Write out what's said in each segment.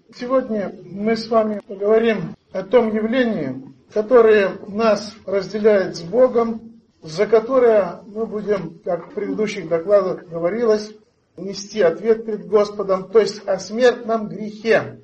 Сегодня мы с вами поговорим о том явлении, которое нас разделяет с Богом, за которое мы будем, как в предыдущих докладах говорилось, нести ответ перед Господом, то есть о смертном грехе.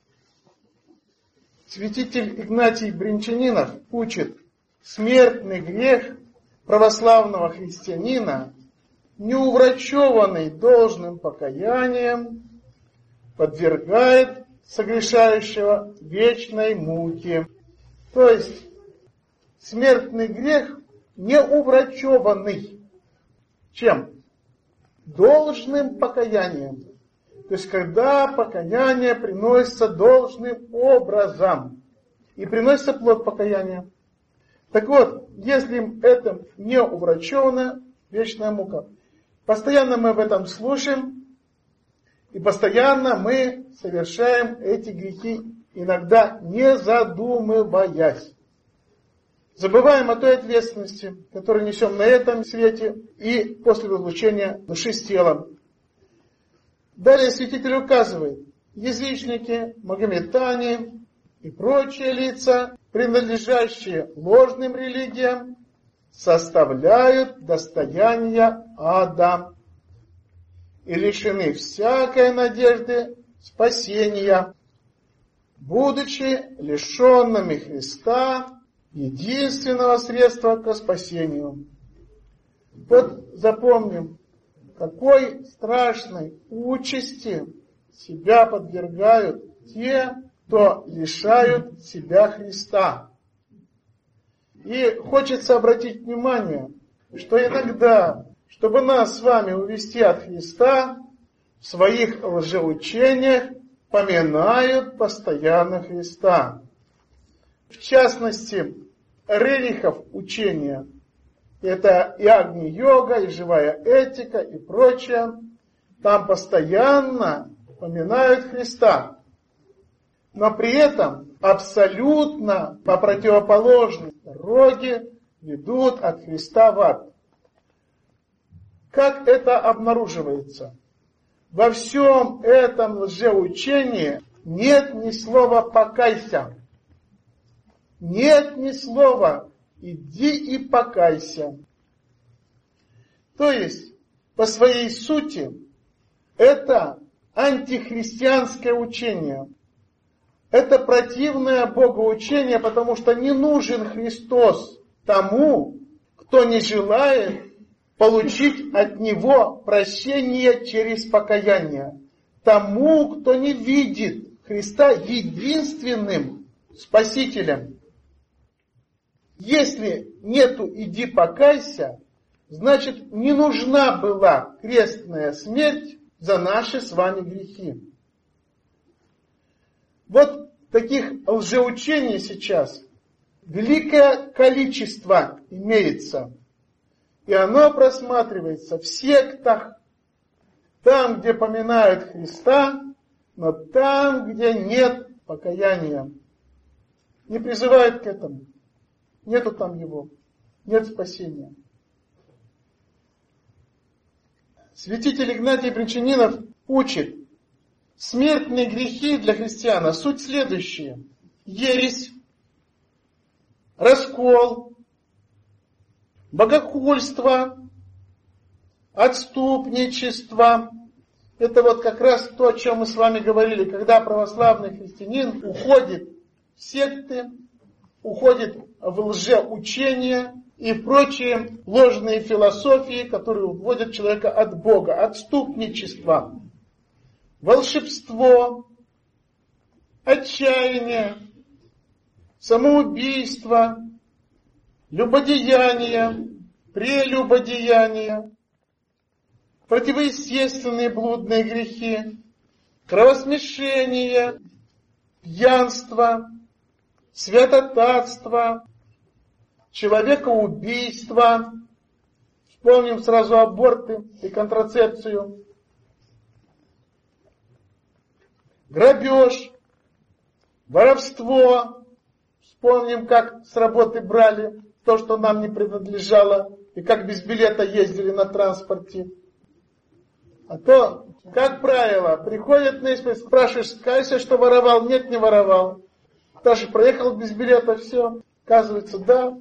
Святитель Игнатий Бринчанинов учит: смертный грех православного христианина, неуврачеванный должным покаянием, подвергает согрешающего вечной муке. То есть смертный грех неуврачеванный. Чем? Должным покаянием. То есть когда покаяние приносится должным образом и приносится плод покаяния. Так вот, если это не уврачевано, вечная мука. Постоянно мы об этом слушаем, и постоянно мы совершаем эти грехи, иногда не задумываясь. Забываем о той ответственности, которую несем на этом свете и после разлучения души с телом. Далее святитель указывает: язычники, магометане и прочие лица, принадлежащие ложным религиям, составляют достояние ада и лишены всякой надежды спасения, будучи лишенными Христа, единственного средства к спасению. Вот запомним, какой страшной участи себя подвергают те, кто лишают себя Христа. И хочется обратить внимание, что иногда, чтобы нас с вами увести от Христа, в своих лжеучениях поминают постоянно Христа. В частности, Рерихов учение, это и Агни-йога, и живая этика, и прочее, там постоянно поминают Христа. Но при этом абсолютно по противоположной дороге ведут от Христа в ад. Как это обнаруживается? Во всем этом лжеучении нет ни слова «покайся». Нет ни слова «иди и покайся». То есть, по своей сути, это антихристианское учение. Это противное Богоучение, потому что не нужен Христос тому, кто не желает получить от Него прощение через покаяние. Тому, кто не видит Христа единственным Спасителем. Если нету «иди покайся», значит не нужна была крестная смерть за наши с вами грехи. Вот таких лжеучений сейчас великое количество имеется. И оно просматривается в сектах, там, где поминают Христа, но там, где нет покаяния. Не призывают к этому. Нету там его. Нет спасения. Святитель Игнатий Бринчанинов учит: смертные грехи для христиана суть следующие: ересь, раскол, богохульство, отступничество. Это вот как раз то, о чем мы с вами говорили, когда православный христианин уходит в секты, уходит в лжеучения и прочие ложные философии, которые уводят человека от Бога. Отступничество, волшебство, отчаяние, самоубийство, любодеяние, прелюбодеяние, противоестественные блудные грехи, кровосмешение, пьянство, святотатство, человекоубийство. Вспомним сразу аборты и контрацепцию. Грабеж, воровство. Вспомним, как с работы брали то, что нам не принадлежало, и как без билета ездили на транспорте. А то, как правило, приходят на исповедь, спрашиваешь, кайся, что воровал? Нет, не воровал. Даже проехал без билета, все. Оказывается, да.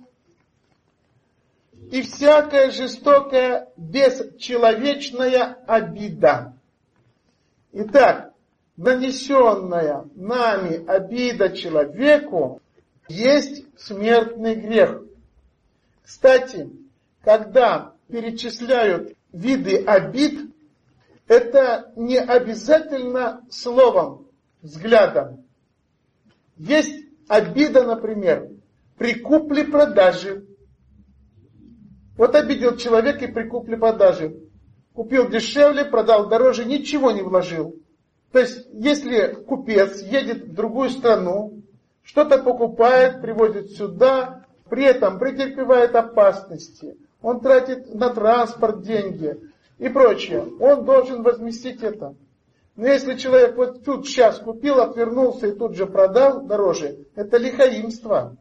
И всякая жестокая, бесчеловечная обида. Итак, нанесенная нами обида человеку есть смертный грех. Кстати, когда перечисляют виды обид, это не обязательно словом, взглядом. Есть обида, например, при купле-продаже. Вот обидел человек и при купле-продаже. Купил дешевле, продал дороже, ничего не вложил. То есть, если купец едет в другую страну, что-то покупает, привозит сюда, при этом претерпевает опасности, он тратит на транспорт деньги и прочее, он должен возместить это. Но если человек вот тут сейчас купил, отвернулся и тут же продал дороже, это лихаимство.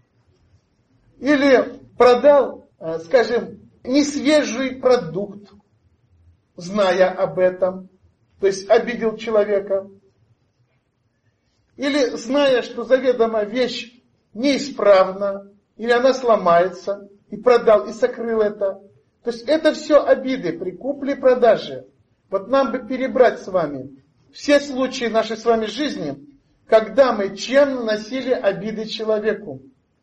Или продал, скажем, несвежий продукт, зная об этом, то есть обидел человека. Или зная, что заведомо вещь неисправна, или она сломается, и продал, и сокрыл это. То есть это все обиды при купле-продаже. Вот нам бы перебрать с вами все случаи нашей с вами жизни, когда мы чем наносили обиды человеку.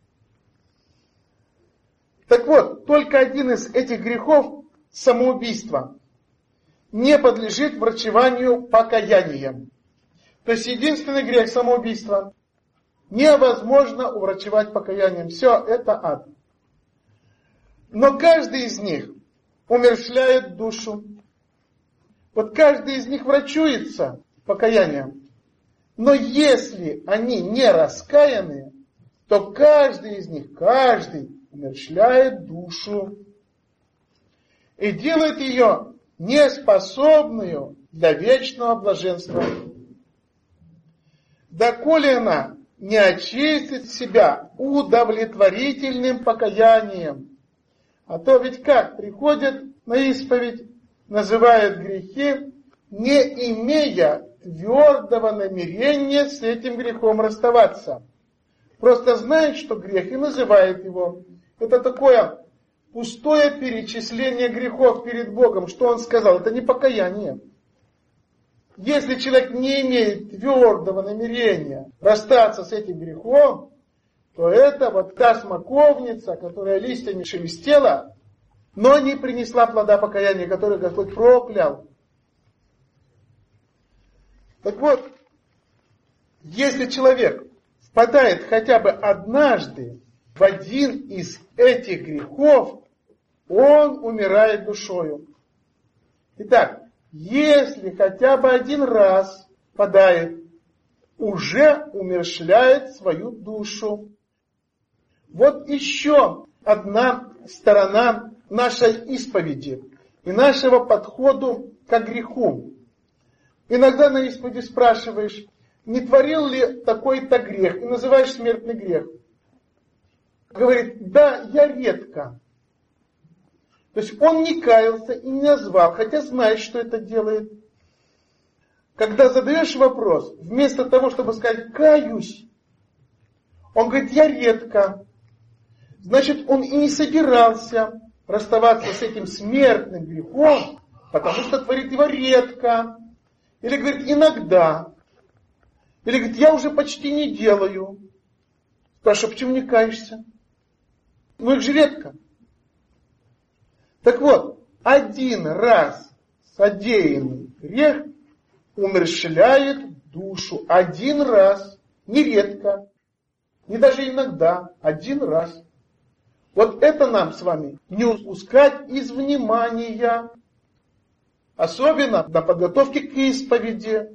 Так вот, только один из этих грехов, самоубийство, не подлежит врачеванию покаянием. То есть единственный грех самоубийства невозможно уврачевать покаянием. Все, это ад. Но каждый из них умерщвляет душу. Вот каждый из них врачуется покаянием. Но если они не раскаяны, то каждый из них, каждый умерщвляет душу. И делает ее неспособную для вечного блаженства. Доколе она не очистит себя удовлетворительным покаянием. А то ведь как? Приходят на исповедь, называют грехи, не имея твердого намерения с этим грехом расставаться. Просто знает, что грех, и называет его. Это такое пустое перечисление грехов перед Богом. Что он сказал? Это не покаяние. Если человек не имеет твердого намерения расстаться с этим грехом, то это вот та смоковница, которая листьями шелестела, но не принесла плода покаяния, который Господь проклял. Так вот, если человек впадает хотя бы однажды в один из этих грехов, он умирает душою. Итак, если хотя бы один раз впадает, уже умерщвляет свою душу. Вот еще одна сторона нашей исповеди и нашего подхода к греху. Иногда на исповеди спрашиваешь, не творил ли такой-то грех, и называешь смертный грех. Говорит, да, я редко. То есть он не каялся и не назвал, хотя знает, что это делает. Когда задаешь вопрос, вместо того, чтобы сказать «каюсь», он говорит «я редко». Значит, он и не собирался расставаться с этим смертным грехом, потому что творит его редко. Или говорит «иногда». Или говорит «я уже почти не делаю». Спрашиваю, почему не каешься? Ну их же редко. Так вот, один раз содеянный грех умерщвляет душу. Один раз. Нередко. Не даже иногда. Один раз. Вот это нам с вами не упускать из внимания. Особенно на подготовке к исповеди.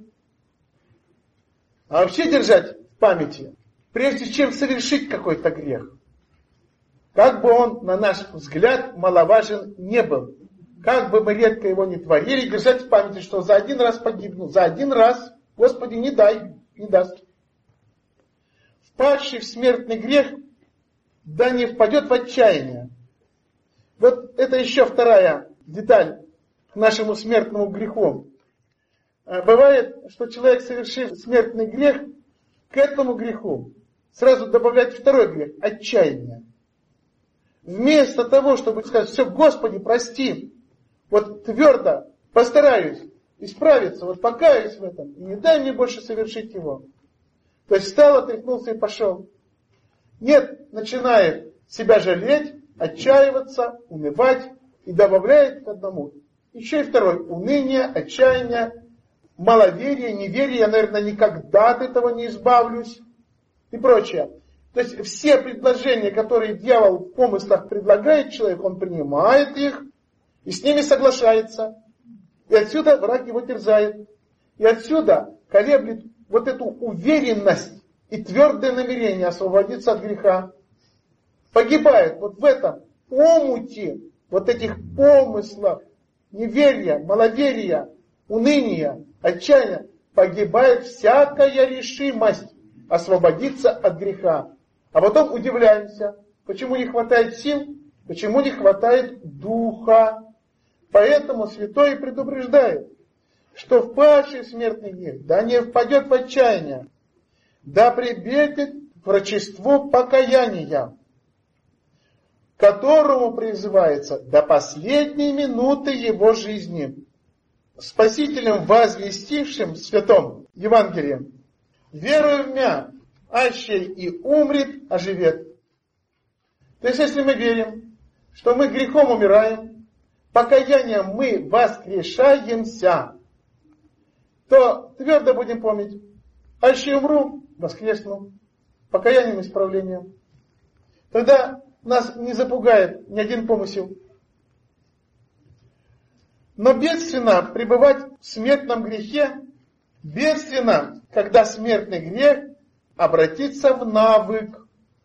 А вообще держать в памяти, прежде чем совершить какой-то грех. Как бы он, на наш взгляд, маловажен не был. Как бы мы редко его не творили, держать в памяти, что за один раз погибну. За один раз, Господи, не дай, не даст. Впадший в смертный грех, да не впадет в отчаяние. Вот это еще вторая деталь к нашему смертному греху. Бывает, что человек, совершив смертный грех, к этому греху сразу добавляет второй грех – отчаяние. Вместо того, чтобы сказать: все, Господи, прости, вот твердо постараюсь исправиться, вот покаюсь в этом, и не дай мне больше совершить его. То есть встал, отряхнулся и пошел. Нет, начинает себя жалеть, отчаиваться, унывать и добавляет к одному еще и второй: уныние, отчаяние, маловерие, неверие, я, наверное, никогда от этого не избавлюсь и прочее. То есть все предложения, которые дьявол в помыслах предлагает человеку, он принимает их и с ними соглашается. И отсюда враг его терзает. И отсюда колеблет вот эту уверенность и твердое намерение освободиться от греха. Погибает вот в этом омуте вот этих помыслов, неверия, маловерия, уныния, отчаяния. Погибает всякая решимость освободиться от греха. А потом удивляемся, почему не хватает сил, почему не хватает духа. Поэтому святой предупреждает, что впавший в смертный грех да не впадет в отчаяние, да прибегнет к врачеству покаяния, которому призывается до последней минуты его жизни, Спасителем возвестившим святом Евангелием: веруя в меня, аще и умрет, оживет. То есть, если мы верим, что мы грехом умираем, покаянием мы воскрешаемся, то твердо будем помнить: аще умру, воскресну, покаянием и исправлением. Тогда нас не запугает ни один помысел. Но бедственно пребывать в смертном грехе, бедственно, когда смертный грех обратится в навык.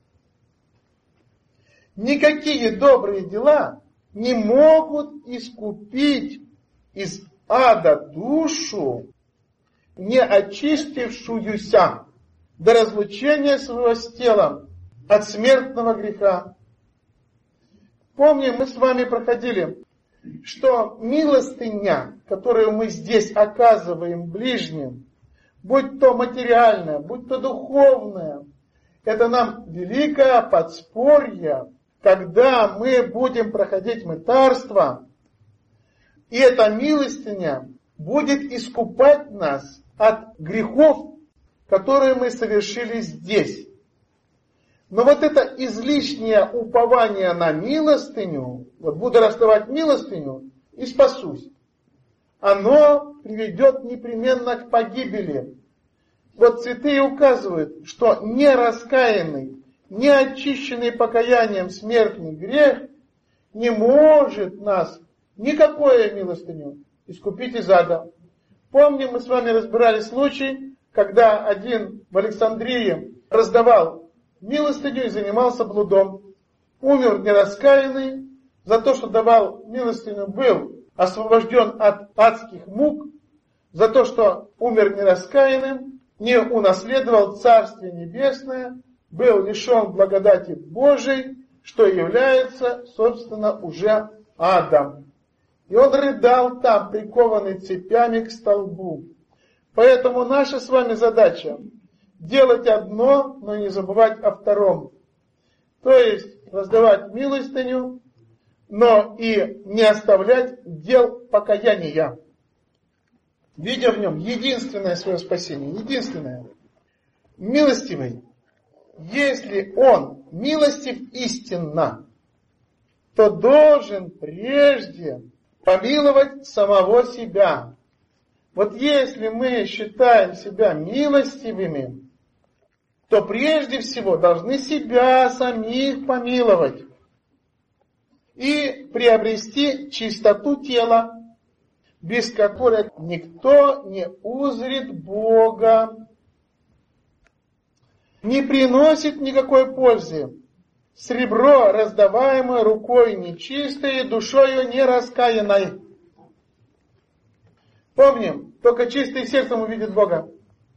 Никакие добрые дела не могут искупить из ада душу, не очистившуюся до разлучения своего с телом от смертного греха. Помним, мы с вами проходили, что милостыня, которую мы здесь оказываем ближним, будь то материальная, будь то духовная, это нам великое подспорье, когда мы будем проходить мытарство, и эта милостыня будет искупать нас от грехов, которые мы совершили здесь. Но вот это излишнее упование на милостыню, вот буду раздавать милостыню и спасусь, оно приведет непременно к погибели. Вот святые указывают, что не раскаянный, не очищенный покаянием смертный грех не может нас никакое милостыню искупить из ада. Помним, мы с вами разбирали случай, когда один в Александрии раздавал милостыню и занимался блудом. Умер нераскаянный, за то, что давал милостыню, был освобожден от адских мук, за то, что умер нераскаянным, не унаследовал Царствие Небесное, был лишен благодати Божией, что является, собственно, уже адом. И он рыдал там, прикованный цепями к столбу. Поэтому наша с вами задача делать одно, но не забывать о втором. То есть раздавать милостыню, но и не оставлять дел покаяния, видя в нем единственное свое спасение. Единственное. Милостивый, если он милостив истинно, то должен прежде помиловать самого себя. Вот если мы считаем себя милостивыми, то прежде всего должны себя самих помиловать и приобрести чистоту тела, без которой никто не узрит Бога. Не приносит никакой пользы сребро, раздаваемое рукой нечистой, душою нераскаянной. Помним, только чистым сердцем увидит Бога.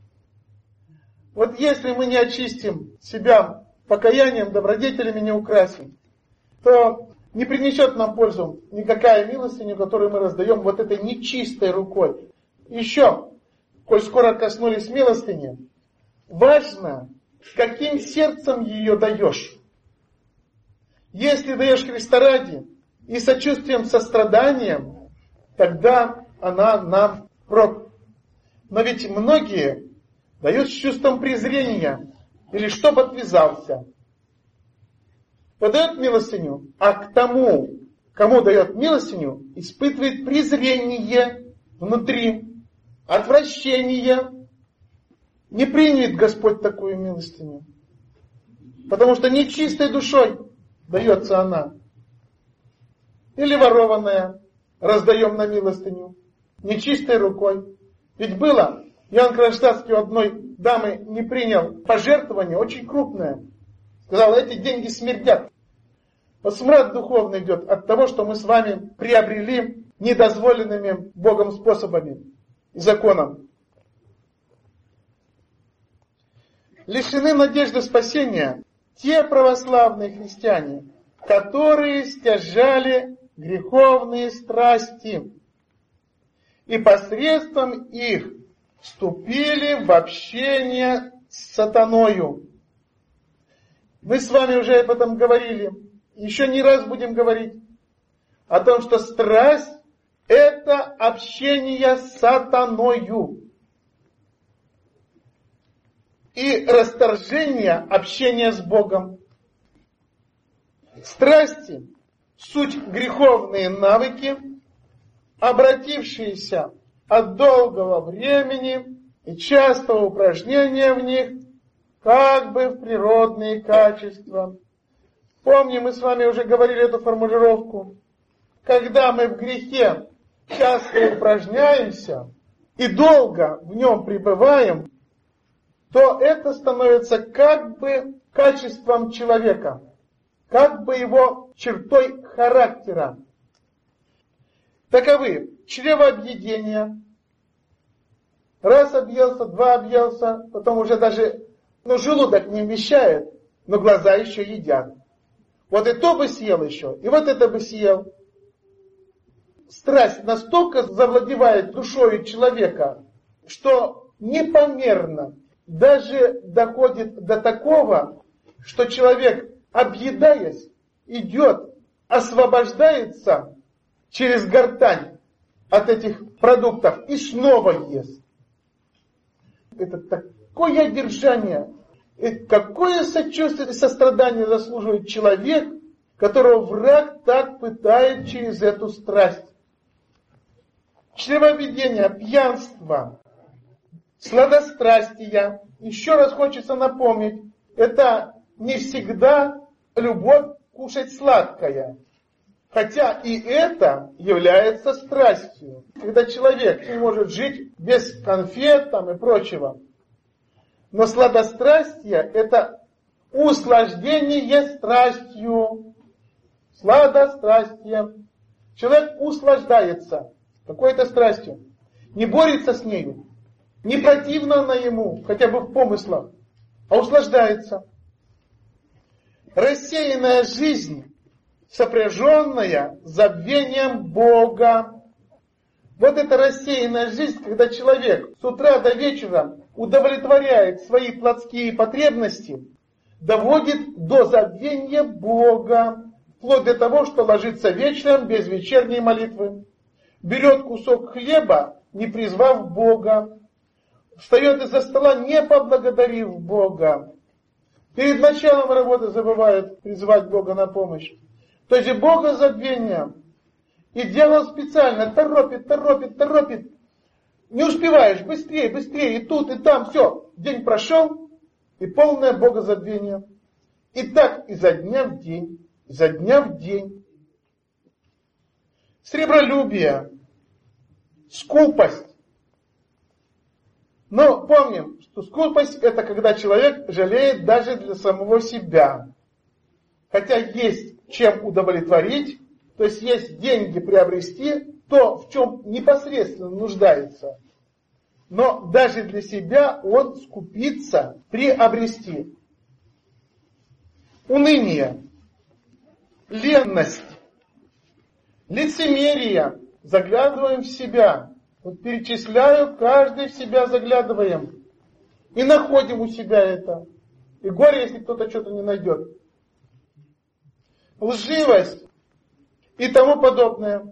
Вот если мы не очистим себя покаянием, добродетелями не украсим, то Не принесет нам пользу никакая милостыня, которую мы раздаем вот этой нечистой рукой. Еще, коль скоро коснулись милостыни, важно, с каким сердцем ее даешь. Если даешь Христа ради и сочувствием, состраданием, тогда она нам прок. Но ведь многие дают с чувством презрения или чтоб отвязался. Подает милостыню, а к тому, кому дает милостыню, испытывает презрение внутри, отвращение. Не примет Господь такую милостыню, потому что нечистой душой дается она. Или ворованная раздаем на милостыню, нечистой рукой. Ведь было, Иоанн Кронштадтский у одной дамы не принял пожертвование, очень крупное. Сказал, эти деньги смердят. Вот смрад духовный идет от того, что мы с вами приобрели недозволенными Богом способами и законом. Лишены надежды спасения те православные христиане, которые стяжали греховные страсти и посредством их вступили в общение с сатаною. Мы с вами уже об этом говорили, еще не раз будем говорить о том, что страсть – это общение с сатаною. И расторжение общения с Богом. Страсти – суть греховные навыки, обратившиеся от долгого времени и частого упражнения в них, как бы в природные качества. Помним, мы с вами уже говорили эту формулировку. Когда мы в грехе часто упражняемся и долго в нем пребываем, то это становится как бы качеством человека, как бы его чертой характера. Таковы чревообъедение. Раз объелся, два объелся, потом уже даже желудок не вмещает, но глаза еще едят. Вот и то бы съел еще, и вот это бы съел. Страсть настолько завладевает душой человека, что непомерно даже доходит до такого, что человек, объедаясь, идет, освобождается через гортань от этих продуктов и снова ест. Это такое держание, какое сочувствие и сострадание заслуживает человек, которого враг так пытает через эту страсть. Чревообъедение, пьянство, сладострастия. Еще раз хочется напомнить, это не всегда любовь кушать сладкое. Хотя и это является страстью. Когда человек не может жить без конфет там, и прочего. Но сладострастие – это услаждение страстью. Сладострастие. Человек услаждается какой-то страстью. Не борется с нею. Не противно она ему, хотя бы в помыслах, а услаждается. Рассеянная жизнь, сопряженная с забвением Бога. Вот эта рассеянная жизнь, когда человек с утра до вечера удовлетворяет свои плотские потребности, доводит до забвения Бога, вплоть до того, что ложится вечером без вечерней молитвы, берет кусок хлеба, не призвав Бога, встает из-за стола, не поблагодарив Бога. Перед началом работы забывает призвать Бога на помощь. То есть Бога забвение. И дело специально, торопит. Не успеваешь, быстрее, и тут, и там, все. День прошел, и полное богозабвение. И так изо дня в день, изо дня в день. Сребролюбие, скупость. Но помним, что скупость – это когда человек жалеет даже для самого себя. Хотя есть чем удовлетворить, то есть есть деньги приобрести, то, в чем непосредственно нуждается. Но даже для себя он скупится приобрести. Уныние, ленность, Лицемерие. Заглядываем в себя. Вот перечисляю, каждый в себя заглядываем. И находим у себя это. И горе, если кто-то что-то не найдет. Лживость и тому подобное.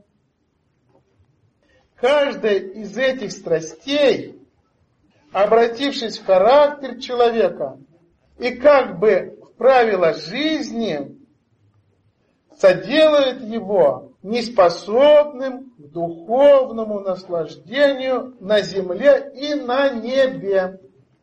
Каждая из этих страстей, обратившись в характер человека и как бы в правила жизни, соделает его неспособным к духовному наслаждению на земле и на небе.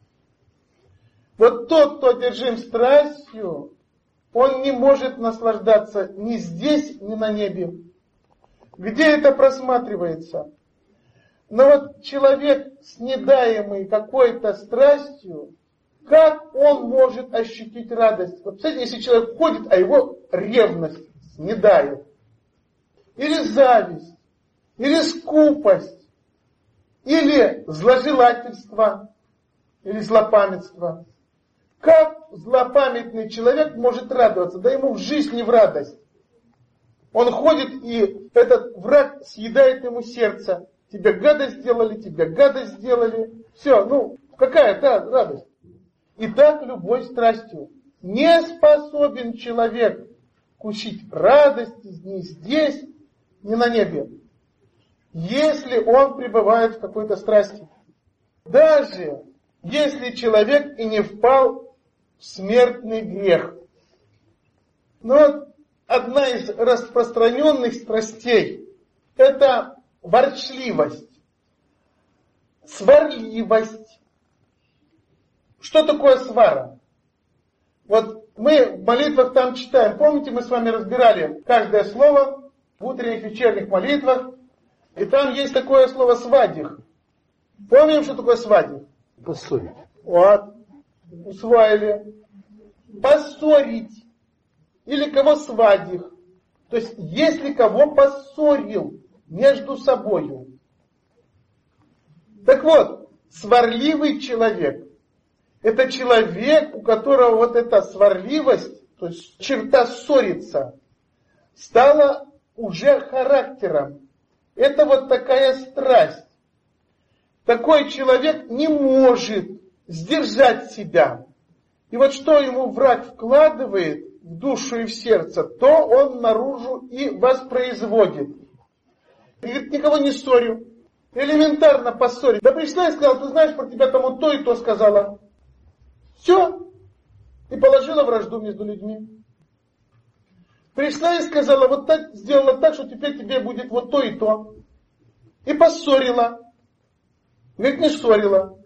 Вот тот, кто одержим страстью, он не может наслаждаться ни здесь, ни на небе. Где это просматривается? Но вот человек, снедаемый какой-то страстью, как он может ощутить радость? Вот представляете, если человек ходит, а его ревность снедает. Или зависть, или скупость, или зложелательство, или злопамятство. Как злопамятный человек может радоваться? Да ему в жизни в радость. Он ходит, и этот враг съедает ему сердце. Тебе гадость сделали, тебе гадость сделали. Все, какая радость? И так любой страстью. Не способен человек кушать радость ни здесь, ни на небе, если он пребывает в какой-то страсти. Даже если человек и не впал в смертный грех. Но вот одна из распространенных страстей – это ворчливость, сварливость. Что такое свара? Вот мы в молитвах там читаем. Помните, мы с вами разбирали каждое слово в утренних, вечерних молитвах. И там есть такое слово свадих. Помним, что такое свадих? Поссорить. Вот. Усвоили. Поссорить. Или кого свадих. То есть, если кого поссорил между собою. Так вот, сварливый человек – это человек, у которого вот эта сварливость, то есть черта ссориться, стала уже характером. Это вот такая страсть. Такой человек не может сдержать себя. И вот что ему враг вкладывает в душу и в сердце, то он наружу и воспроизводит. И говорит, никого не ссорю. Элементарно поссорить. Да пришла и сказала, ты знаешь, про тебя тому то и то сказала. Все. И положила вражду между людьми. Пришла и сказала, вот так, сделала так, что теперь тебе будет вот то и то. И поссорила. Говорит, не ссорила.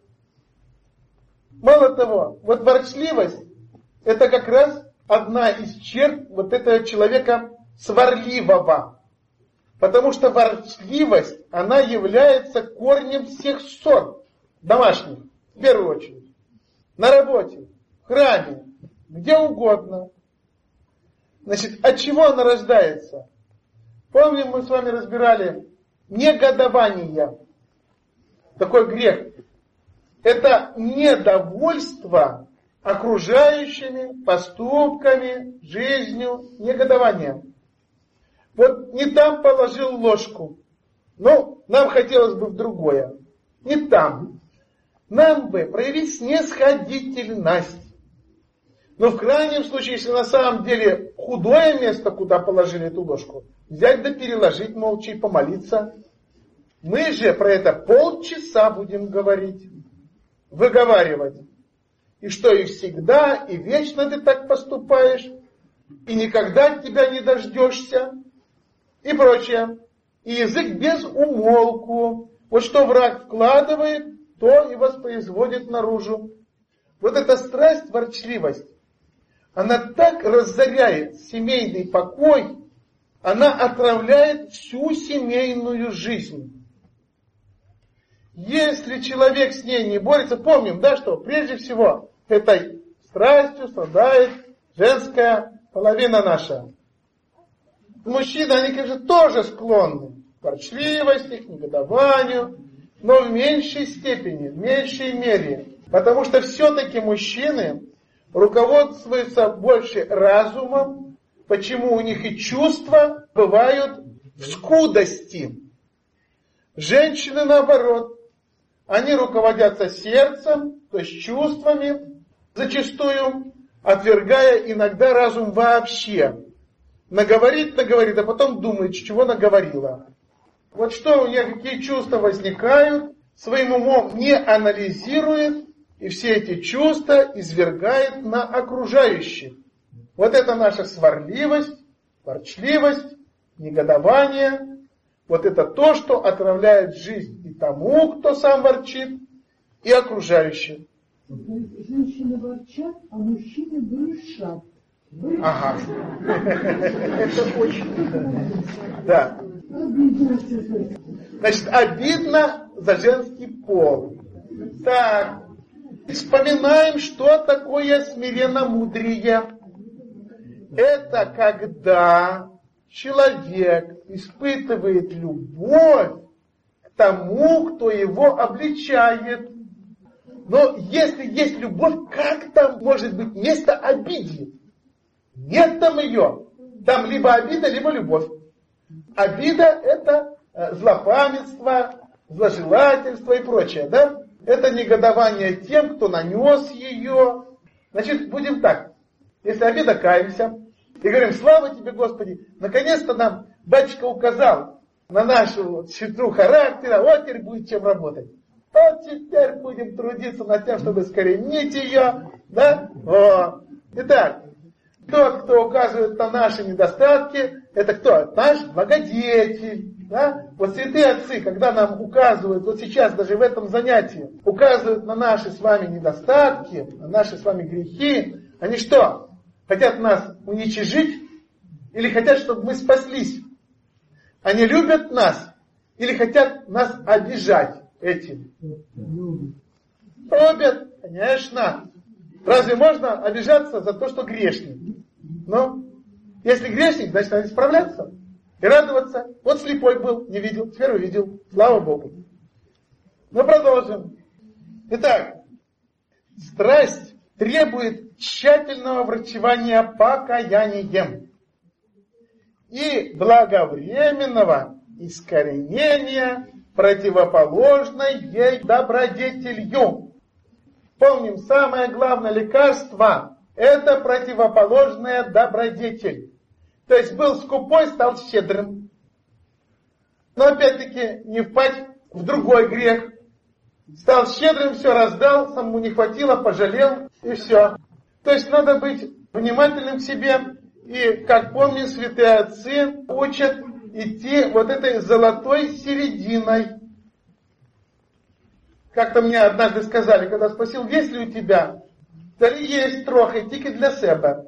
Мало того, вот ворчливость, это как раз одна из черт вот этого человека сварливого. Потому что ворчливость, она является корнем всех ссор домашних, в первую очередь. На работе, в храме, где угодно. Значит, от чего она рождается? Помним, мы с вами разбирали негодование. Такой грех. Это недовольство окружающими поступками, жизнью, негодование. Вот не там положил ложку. Нам хотелось бы в другое. Не там. Нам бы проявить снисходительность. Но в крайнем случае, если на самом деле худое место, куда положили эту ложку, взять да переложить молча и помолиться. Мы же про это полчаса будем говорить, выговаривать. И что и всегда, и вечно ты так поступаешь, и никогда от тебя не дождешься, и прочее. И язык без умолку. Вот что враг вкладывает, то и воспроизводит наружу. Вот эта страсть, ворчливость, она так разоряет семейный покой, она отравляет всю семейную жизнь. Если человек с ней не борется, помним, что прежде всего этой страстью страдает женская половина наша. Мужчины, они, конечно, тоже склонны к ворчливости, к негодованию, но в меньшей степени, в меньшей мере. Потому что все-таки мужчины руководствуются больше разумом, почему у них и чувства бывают в скудости. Женщины наоборот. Они руководятся сердцем, то есть чувствами, зачастую отвергая иногда разум вообще. Наговорит, а потом думает, чего наговорила. Вот что у нее, какие чувства возникают, своим умом не анализирует, и все эти чувства извергает на окружающих. Вот это наша сварливость, ворчливость, негодование. Вот это то, что отравляет жизнь и тому, кто сам ворчит, и окружающим. Женщины ворчат, а мужчины брюшат. Ага. Это очень... Да. Значит, обидно за женский пол. Так. Вспоминаем, что такое смиренномудрие. Это когда человек испытывает любовь к тому, кто его обличает. Но если есть любовь, как там может быть место обиде? Нет там ее. Там либо обида, либо любовь. Обида — это злопамятство, зложелательство и прочее, да? Это негодование тем, кто нанес ее. Значит, будем так. Если обида, каемся. И говорим: слава тебе, Господи, наконец-то нам батюшка указал на нашу черту характера, вот теперь будет чем работать. Вот теперь будем трудиться над тем, чтобы искоренить ее. Да? О. Итак, тот, кто указывает на наши недостатки, это кто? Наш благодетель. Да? Вот святые отцы, когда нам указывают, вот сейчас даже в этом занятии, указывают на наши с вами недостатки, на наши с вами грехи, они что? Хотят нас уничижить или хотят, чтобы мы спаслись? Они любят нас или хотят нас обижать этим? Любят, конечно. Разве можно обижаться за то, что грешник? Ну, если грешник, значит, надо исправляться и радоваться. Вот слепой был, не видел, теперь увидел. Слава Богу. Ну, продолжим. Итак, страсть требует тщательного врачевания покаянием и благовременного искоренения противоположной ей добродетелью. Помним, самое главное лекарство — это противоположная добродетель. То есть был скупой, стал щедрым. Но опять-таки не впасть в другой грех. Стал щедрым, все раздал, самому не хватило, пожалел и все. То есть надо быть внимательным к себе. И, как помним, святые отцы учат идти вот этой золотой серединой. Как-то мне однажды сказали, когда спросил, есть ли у тебя? Да есть трохи, тільки для себя.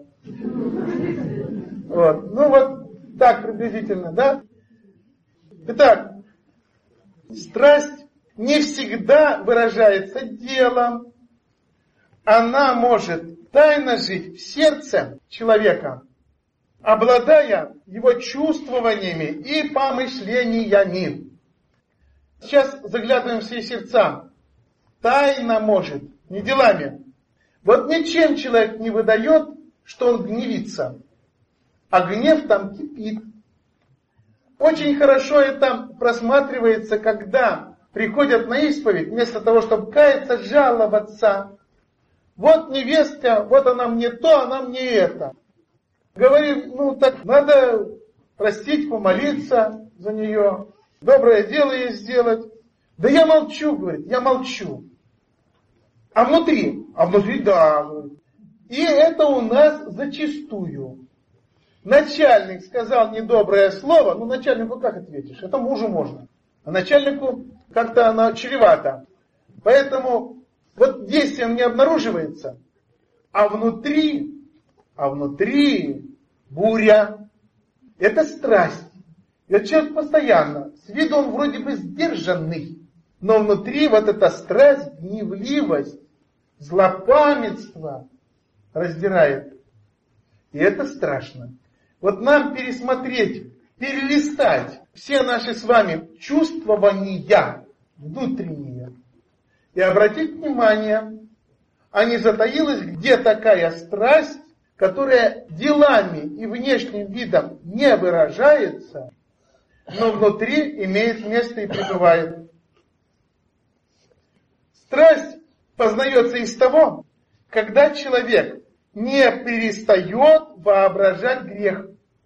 Вот. Ну вот так приблизительно, да? Итак, страсть не всегда выражается делом. Она может тайно жить в сердце человека, обладая его чувствованиями и помышлениями. Сейчас заглядываем в свои сердца. Тайно может, не делами. Вот ничем человек не выдает, что он гневится. А гнев там кипит. Очень хорошо это просматривается, когда приходят на исповедь, вместо того, чтобы каяться, жаловаться. Вот невестка, вот она мне то, она мне это. Говорим, ну так надо простить, помолиться за нее, доброе дело ей сделать. Да я молчу, говорит, я молчу. А внутри? А внутри, да. Говорит. И это у нас зачастую. Начальник сказал недоброе слово, ну начальнику как ответишь? Это мужу можно. А начальнику как-то оно чревато. Поэтому вот действием не обнаруживается, а внутри буря. Это страсть. И вот человек постоянно, с виду он вроде бы сдержанный, но внутри вот эта страсть, гневливость, злопамятство раздирает. И это страшно. Вот нам пересмотреть, перелистать все наши с вами чувствования внутренние и обратить внимание, а не затаилась где такая страсть, которая делами и внешним видом не выражается, но внутри имеет место и пребывает. Страсть познается из того, когда человек не перестает воображать грех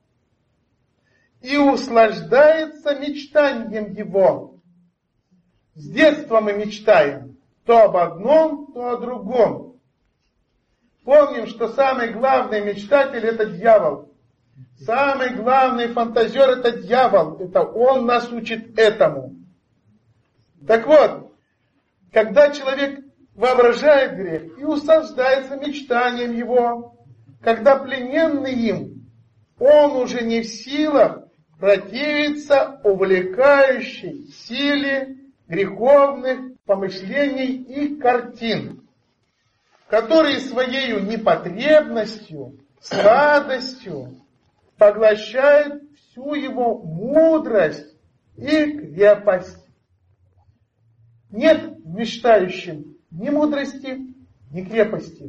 и услаждается мечтанием его. С детства мы мечтаем то об одном, то о другом. Помним, что самый главный мечтатель — это дьявол. Самый главный фантазер — это дьявол. Это он нас учит этому. Так вот, когда человек воображает грех и услаждается мечтанием его, когда плененный им, он уже не в силах противиться увлекающей силе греховных помышлений и картин, которые своею непотребностью, сладостью поглощают всю его мудрость и крепость. Нет в мечтающем ни мудрости, ни крепости.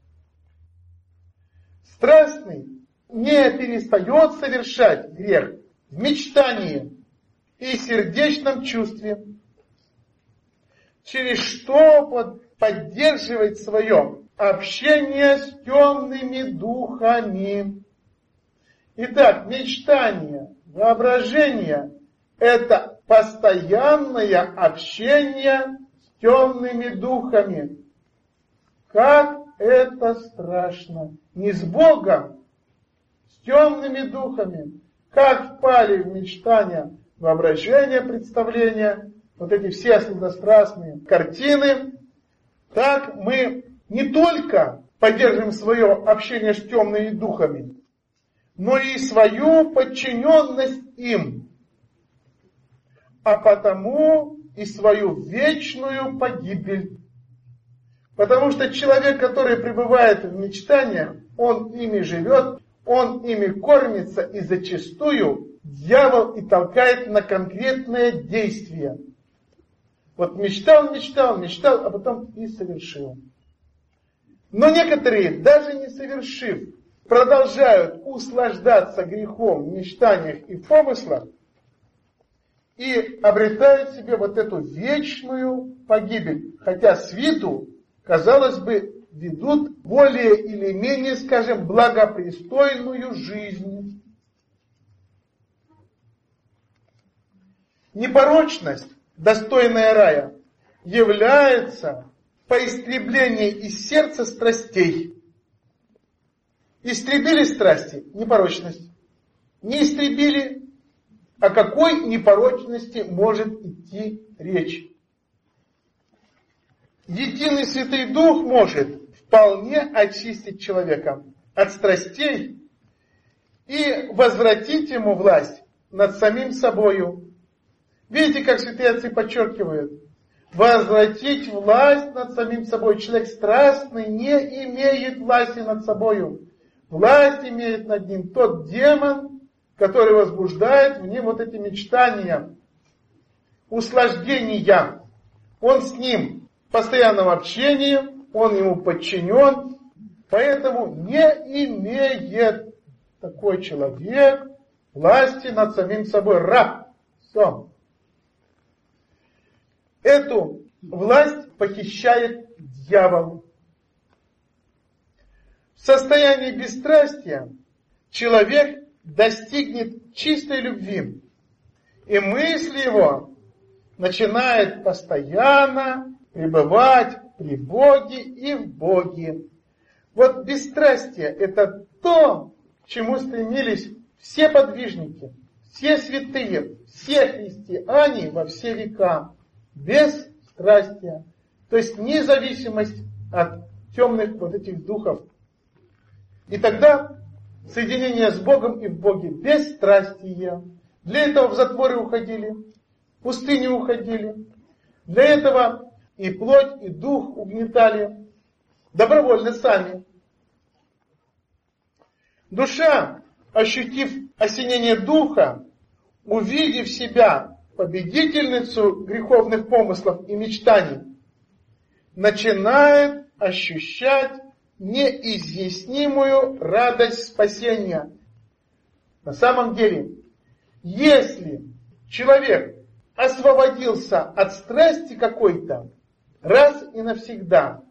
Страстный не перестает совершать грех в мечтании и сердечном чувстве, через что поддерживает свое общение с темными духами. Итак, мечтание, воображение — это постоянное общение с темными духами. Как это страшно! Не с Богом, с темными духами. Как впали в мечтания, воображение, представления, вот эти все сладострастные картины, так мы не только поддерживаем свое общение с темными духами, но и свою подчиненность им, а потому и свою вечную погибель. Потому что человек, который пребывает в мечтаниях, он ими живет, он ими кормится, и зачастую дьявол и толкает на конкретное действие. Вот мечтал, а потом и совершил. Но некоторые, даже не совершив, продолжают услаждаться грехом в мечтаниях и в помыслах и обретают себе вот эту вечную погибель. Хотя с виду, казалось бы, ведут более или менее, скажем, благопристойную жизнь. Непорочность, достойная рая, является поистребление из сердца страстей. Истребили страсти — непорочность. Не истребили, о какой непорочности может идти речь? Единый Святый Дух может вполне очистить человека от страстей и возвратить ему власть над самим собою. Видите, как святые отцы подчеркивают? Возвратить власть над самим собой. Человек страстный не имеет власти над собою. Власть имеет над ним тот демон, который возбуждает в нем вот эти мечтания, услаждения. Он с ним в постоянном общении, он ему подчинен, поэтому не имеет такой человек власти над самим собой. Раб. Все. Эту власть похищает дьявол. В состоянии бесстрастия человек достигнет чистой любви, и мысль его начинает постоянно пребывать при Боге и в Боге. Вот бесстрастие — это то, к чему стремились все подвижники, все святые, все христиане во все века. Бесстрастие, то есть независимость от темных вот этих духов. И тогда соединение с Богом и в Боге, бесстрастие. Для этого в затворы уходили, в пустыню уходили. Для этого и плоть, и дух угнетали. Добровольно сами. Душа, ощутив осенение духа, увидев себя победительницу греховных помыслов и мечтаний, начинает ощущать неизъяснимую радость спасения. На самом деле, если человек освободился от страсти какой-то раз и навсегда,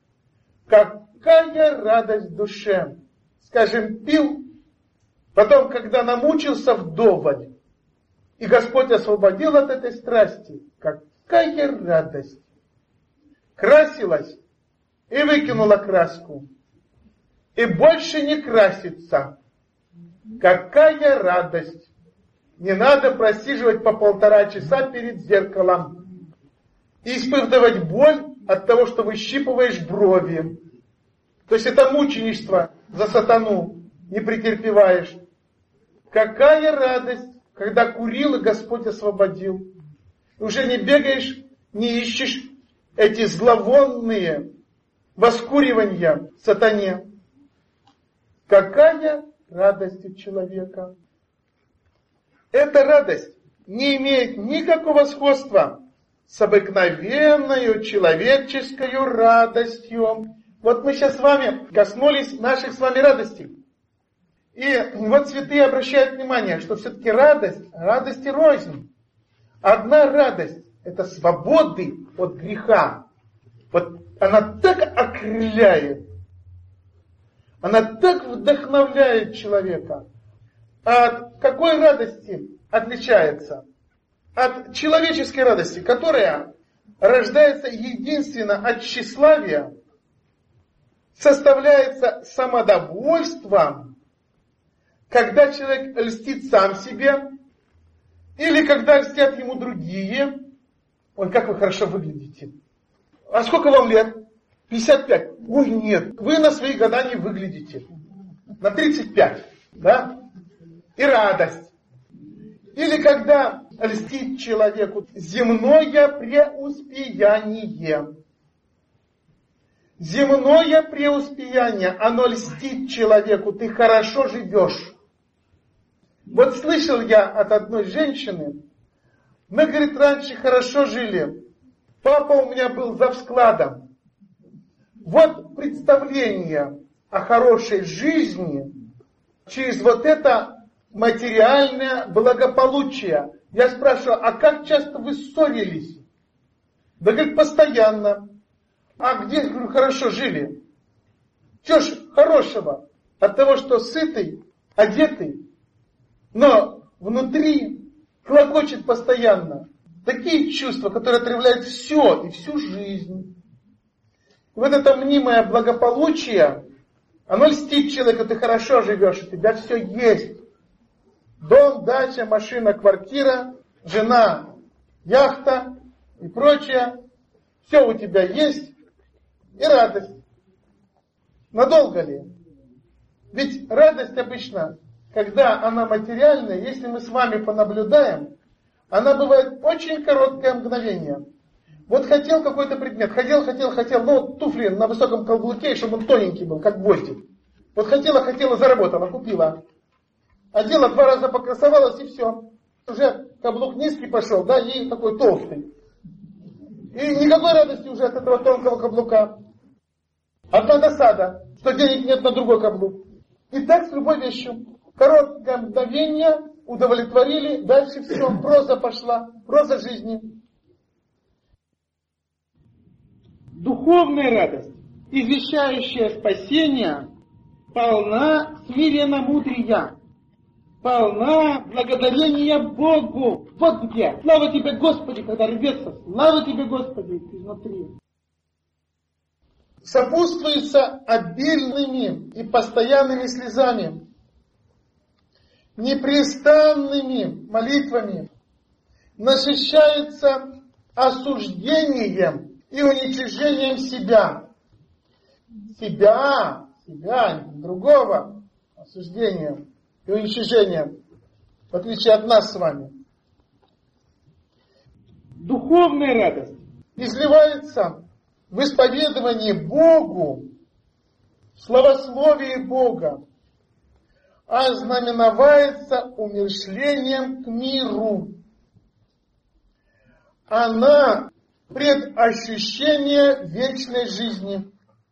какая радость в душе. Скажем, пил, потом, когда намучился вдоволь, и Господь освободил от этой страсти, какая радость. Красилась и выкинула краску, и больше не красится. Какая радость. Не надо просиживать по 1,5 часа перед зеркалом и испытывать боль от того, что выщипываешь брови. То есть это мученичество за сатану, не претерпеваешь. Какая радость, когда курил и Господь освободил. Уже не бегаешь, не ищешь эти зловонные воскуривания сатане. Какая радость у человека. Эта радость не имеет никакого сходства с обыкновенной человеческой радостью. Вот мы сейчас с вами коснулись наших с вами радостей. И вот святые обращают внимание, что все-таки радости рознь. Одна радость – это свободы от греха. Вот она так окрыляет, она так вдохновляет человека. А от какой радости отличается? От человеческой радости, которая рождается единственно от тщеславия, составляется самодовольством, когда человек льстит сам себе, или когда льстят ему другие. Ой, как вы хорошо выглядите. А сколько вам лет? 55. Ой, нет, вы на свои года не выглядите. На 35. Да? И радость. Или когда льстит человеку земное преуспеяние. Земное преуспеяние, оно льстит человеку, ты хорошо живешь. Вот слышал я от одной женщины, мы, говорит, раньше хорошо жили. Папа у меня был завскладом. Вот представление о хорошей жизни через вот это материальное благополучие. Я спрашиваю, а как часто вы ссорились? Да, говорит, постоянно. А где, говорю, хорошо жили? Чего ж хорошего? От того, что сытый, одетый, но внутри клокочет постоянно. Такие чувства, которые отравляют все и всю жизнь. И вот это мнимое благополучие, оно льстит человеку, ты хорошо живешь, у тебя все есть. Дом, дача, машина, квартира, жена, яхта и прочее. Все у тебя есть. И радость. Надолго ли? Ведь радость обычно, когда она материальная, если мы с вами понаблюдаем, она бывает очень короткое мгновение. Вот хотел какой-то предмет, хотел, ну вот туфли на высоком каблуке, чтобы он тоненький был, как гвоздик. Вот хотела, заработала, купила. Одела, 2 раза покрасовалась и все. Уже каблук низкий пошел, да, и такой толстый. И никакой радости уже от этого тонкого каблука. Одна досада, что денег нет на другой каблук. И так с любой вещью. Короткое мгновение, удовлетворили, дальше все, проза пошла, проза жизни. Духовная радость, извещающая спасение, полна смиренно-мудрия, полна благодарения Богу. Вот где. Слава тебе, Господи, когда рвется. Слава тебе, Господи, изнутри. Сопутствуется обильными и постоянными слезами, непрестанными молитвами, насыщается осуждением и уничижением себя. Себя, другого осуждения и уничижения, в отличие от нас с вами. Духовная радость изливается в исповедовании Богу, в славословии Бога, ознаменовается умерщвлением к миру. Она предощущение вечной жизни.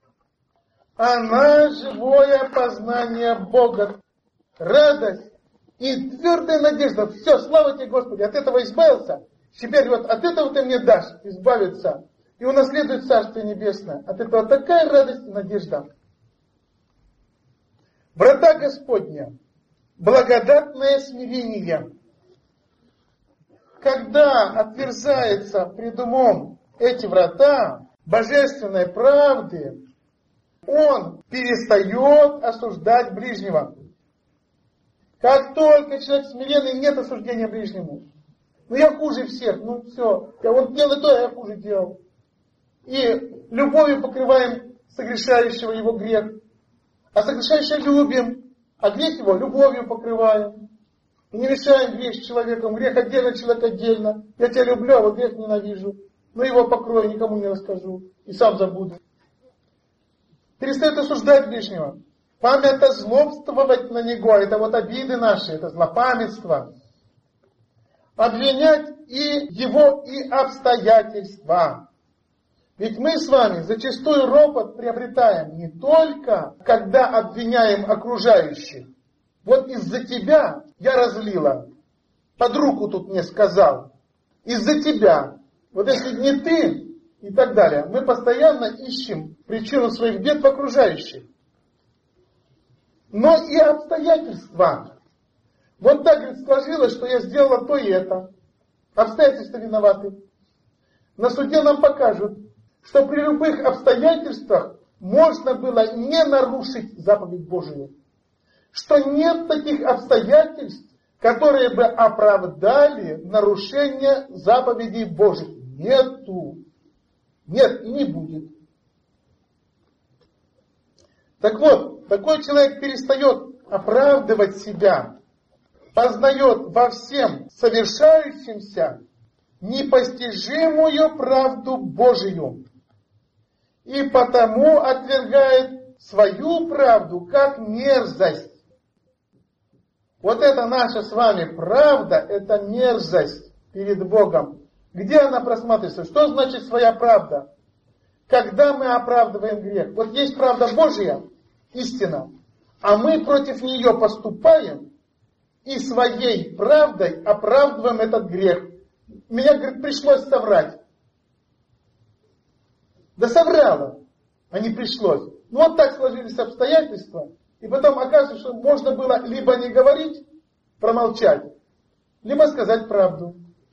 Она живое познание Бога. Радость И твердая надежда, все, слава тебе, Господи, от этого избавился. Теперь вот от этого ты мне дашь избавиться. И унаследует Царствие Небесное. От этого такая радость и надежда. Врата Господня, благодатное смирение. Когда отверзается пред умом эти врата божественной правды, он перестает осуждать ближнего. Как только человек смиренный, нет осуждения ближнему. Ну я хуже всех, ну все, он делает то, а я хуже делал. И любовью покрываем согрешающего его грех. А согрешающего любим, а грех его любовью покрываем. И не мешаем грех с человеком. Грех отдельно, человек отдельно. Я тебя люблю, а вот грех ненавижу. Но его покрою, никому не расскажу. И сам забуду. Перестает осуждать ближнего. Памято злобствовать на него. Это вот обиды наши, это злопамятство. Обвинять и его, и обстоятельства. Ведь мы с вами зачастую ропот приобретаем не только, когда обвиняем окружающих. Вот из-за тебя я разлила. Под руку тут мне сказал. Из-за тебя. Вот если не ты и так далее. Мы постоянно ищем причину своих бед в окружающих. Но и обстоятельства. Вот так, говорит, сложилось, что я сделала то и это. Обстоятельства виноваты. На суде нам покажут, что при любых обстоятельствах можно было не нарушить заповедь Божию. Что нет таких обстоятельств, которые бы оправдали нарушение заповедей Божьих. Нету. Нет и не будет. Так вот, такой человек перестает оправдывать себя, познает во всем совершающемся непостижимую правду Божию и потому отвергает свою правду как мерзость. Вот это наша с вами правда, это мерзость перед Богом. Где она просматривается? Что значит своя правда? Когда мы оправдываем грех. Вот есть правда Божья, истина, а мы против нее поступаем и своей правдой оправдываем этот грех. Меня, говорит, пришлось соврать. Да соврала, а не пришлось. Ну вот так сложились обстоятельства. И потом оказывается, что можно было либо не говорить, промолчать, либо сказать правду.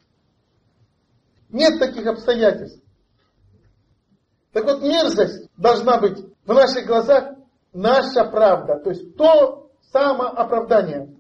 Нет таких обстоятельств. Так вот, мерзость должна быть в наших глазах наша правда. То есть то самооправдание.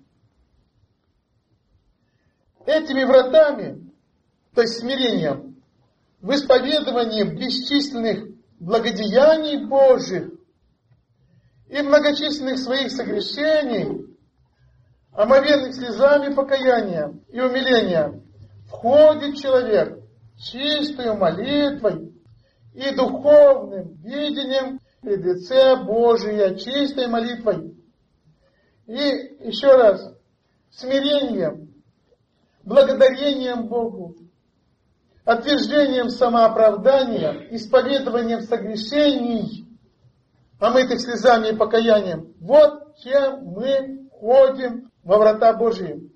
Этими вратами, то есть смирением, в исповедовании бесчисленных благодеяний Божьих и многочисленных своих согрешений, омовенных слезами покаяния и умиления, входит человек чистою молитвой и духовным видением пред лице Божие, чистой молитвой. И еще раз, смирением, благодарением Богу, отвержением самооправдания, исповедованием согрешений, омытых слезами и покаянием. Вот чем мы входим во врата Божьи.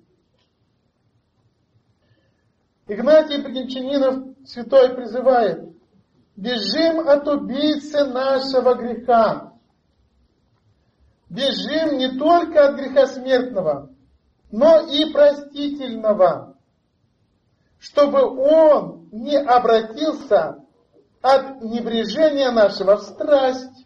Игнатий Погребчанинов святой призывает: бежим от убийцы нашего греха. Бежим не только от греха смертного, но и простительного, чтобы он не обратился от небрежения нашего в страсть.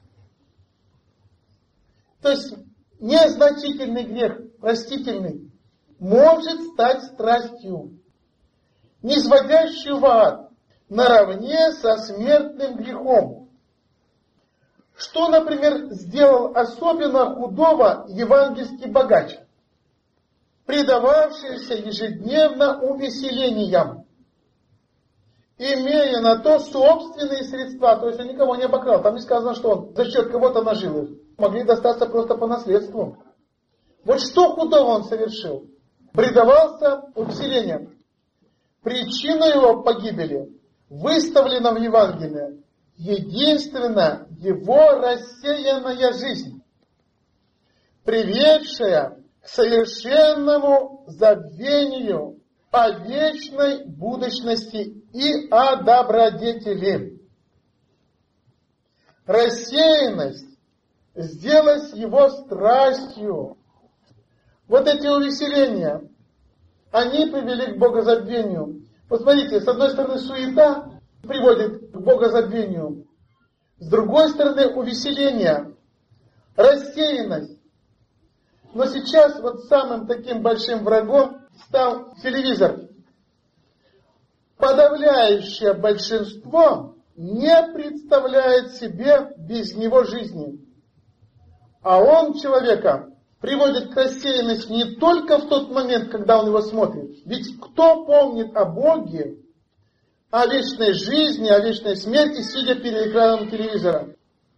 То есть незначительный грех, простительный, может стать страстью, низводящую в ад, наравне со смертным грехом. Что, например, сделал особенно худого евангельский богач, предававшийся ежедневно увеселениям, имея на то собственные средства, то есть он никого не обокрал. Там не сказано, что он за счет кого-то нажил их. Могли достаться просто по наследству. Вот что худого он совершил? Предавался увеселениям. Причина его погибели выставлена в Евангелии. Единственно его рассеянная жизнь, приведшая к совершенному забвению о вечной будущности и о добродетели. Рассеянность сделалась его страстью. Вот эти увеселения, они привели к богозабвению. Посмотрите, с одной стороны суета приводит к богозабвению, с другой стороны увеселение, рассеянность. Но сейчас вот самым таким большим врагом стал телевизор. Подавляющее большинство не представляет себе без него жизни. А он человека приводит к рассеянности не только в тот момент, когда он его смотрит. Ведь кто помнит о Боге, о вечной жизни, о вечной смерти, сидя перед экраном телевизора?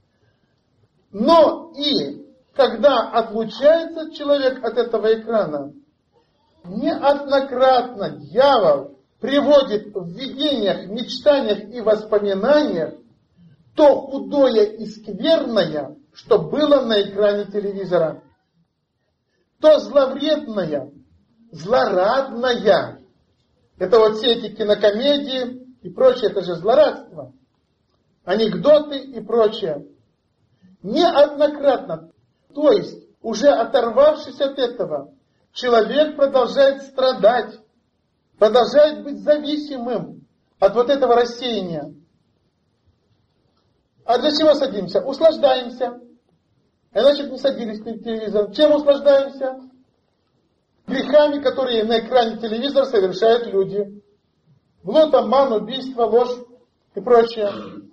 Но и когда отлучается человек от этого экрана, неоднократно дьявол приводит в видениях, мечтаниях и воспоминаниях то худое и скверное, что было на экране телевизора. То зловредное, злорадное. Это вот все эти кинокомедии и прочее, это же злорадство. Анекдоты и прочее. Неоднократно. То есть, уже оторвавшись от этого, человек продолжает страдать, продолжает быть зависимым от вот этого рассеяния. А для чего садимся? Услаждаемся. Иначе не садились перед телевизором. Чем услаждаемся? Грехами, которые на экране телевизора совершают люди. Блуд, обман, убийство, ложь и прочее.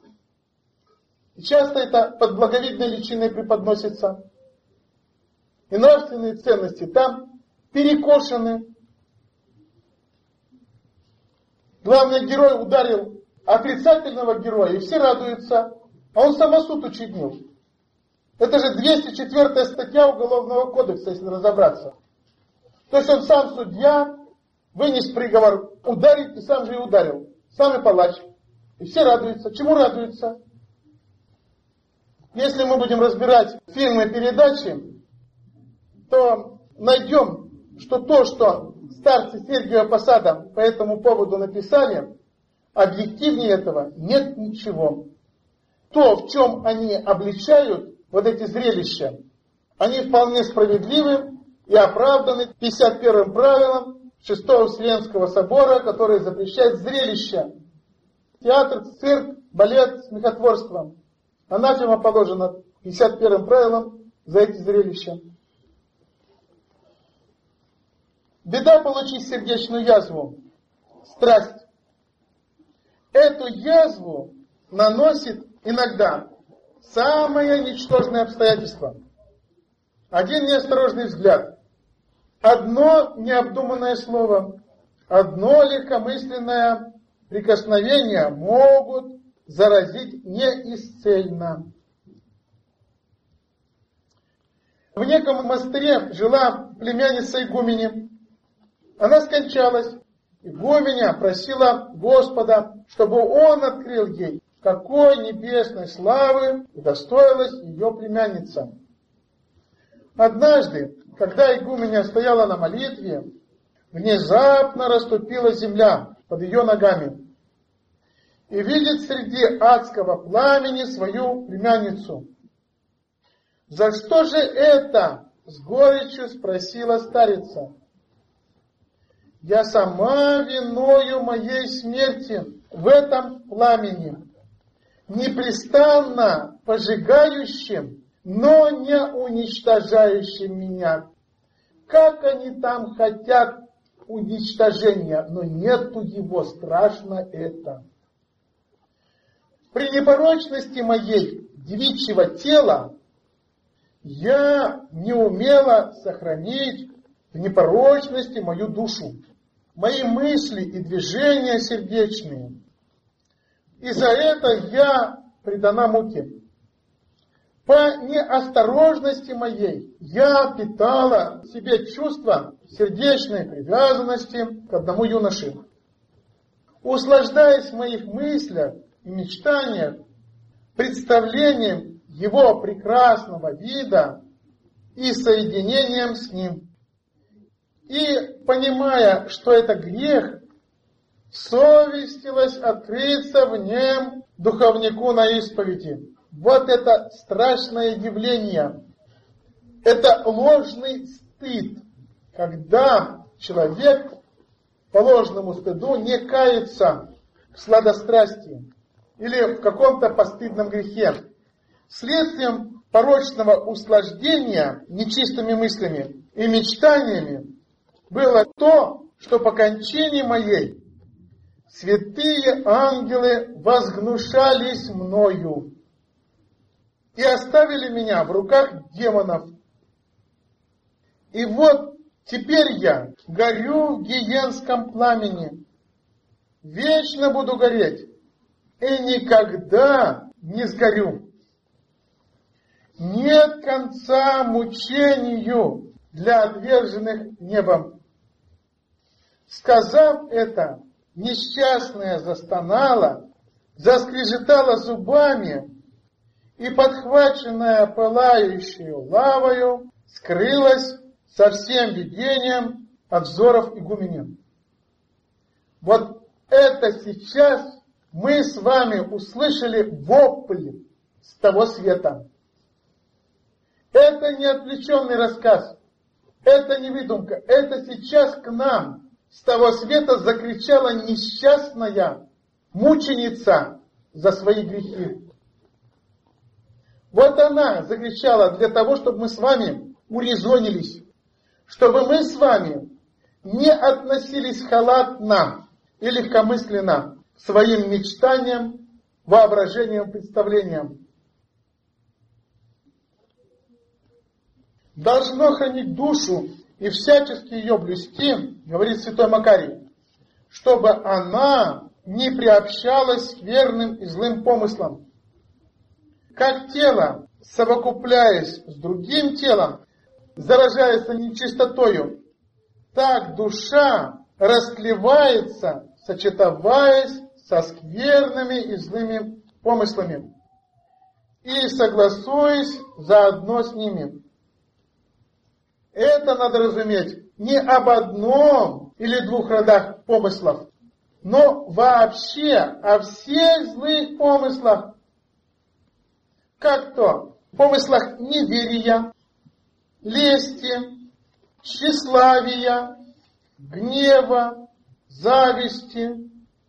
И часто это под благовидной личиной преподносится. И нравственные ценности там перекошены. Главный герой ударил отрицательного героя, и все радуются. А он самосуд учинил. Это же 204 статья Уголовного кодекса, если разобраться. То есть он сам судья, вынес приговор, ударить, и сам же и ударил. Сам и палач. И все радуются. Чему радуются? Если мы будем разбирать фильмы и передачи, то найдем, что то, что старцы Сергиева Посада по этому поводу написали, объективнее этого нет ничего. То, в чем они обличают вот эти зрелища, они вполне справедливы и оправданы 51-м правилом 6-го Вселенского собора, которое запрещает зрелища. Театр, цирк, балет, смехотворство. Анафема положена 51-м правилом за эти зрелища. Беда получить сердечную язву, страсть. Эту язву наносит иногда самое ничтожное обстоятельство. Один неосторожный взгляд, одно необдуманное слово, одно легкомысленное прикосновение могут заразить неисцельно. В неком монастыре жила племянница игумени. Она скончалась. Игуменя просила Господа, чтобы он открыл ей, какой небесной славы удостоилась ее племянница. Однажды, когда игуменя стояла на молитве, внезапно расступила земля под ее ногами и видит среди адского пламени свою племянницу. «За что же это?» — с горечью спросила старица. «Я сама виною моей смерти в этом пламени, непрестанно пожигающим, но не уничтожающим меня. Как они там хотят уничтожения, но нету его, страшно это. При непорочности моей девичьего тела я не умела сохранить в непорочности мою душу, мои мысли и движения сердечные. И за это я предана муке. По неосторожности моей я питала в себе чувство сердечной привязанности к одному юноше. Услаждаясь в моих мыслях и мечтаниях представлением его прекрасного вида и соединением с ним. и, понимая, что это грех, совестилась открыться в нем духовнику на исповеди. Вот это страшное явление. Это ложный стыд, когда человек по ложному стыду не кается в сладострастии или в каком-то постыдном грехе. Следствием порочного услаждения нечистыми мыслями и мечтаниями было то, что по кончине моей святые ангелы возгнушались мною и оставили меня в руках демонов. И вот теперь я горю в гиенском пламени, вечно буду гореть и никогда не сгорю. Нет конца мучению для отверженных небом. Сказав это, несчастная застонала, заскрежетала зубами и, подхваченная пылающей лавою, скрылась со всем видением от взоров игуменя. Вот это сейчас мы с вами услышали вопль с того света. Это не отвлеченный рассказ, это не выдумка, это сейчас к нам с того света закричала несчастная мученица за свои грехи. Вот она закричала для того, чтобы мы с вами урезонились, чтобы мы с вами не относились халатно и легкомысленно к своим мечтаниям, воображениям, представлениям. Должно хранить душу и всячески ее блюсти, говорит святой Макарий, чтобы она не приобщалась к верным и злым помыслам. Как тело, совокупляясь с другим телом, заражается нечистотою, так душа растлевается, сочетаваясь со скверными и злыми помыслами и согласуясь заодно с ними. Это надо разуметь не об одном или двух родах помыслов, но вообще о всех злых помыслах. Как то в помыслах неверия, лести, тщеславия, гнева, зависти.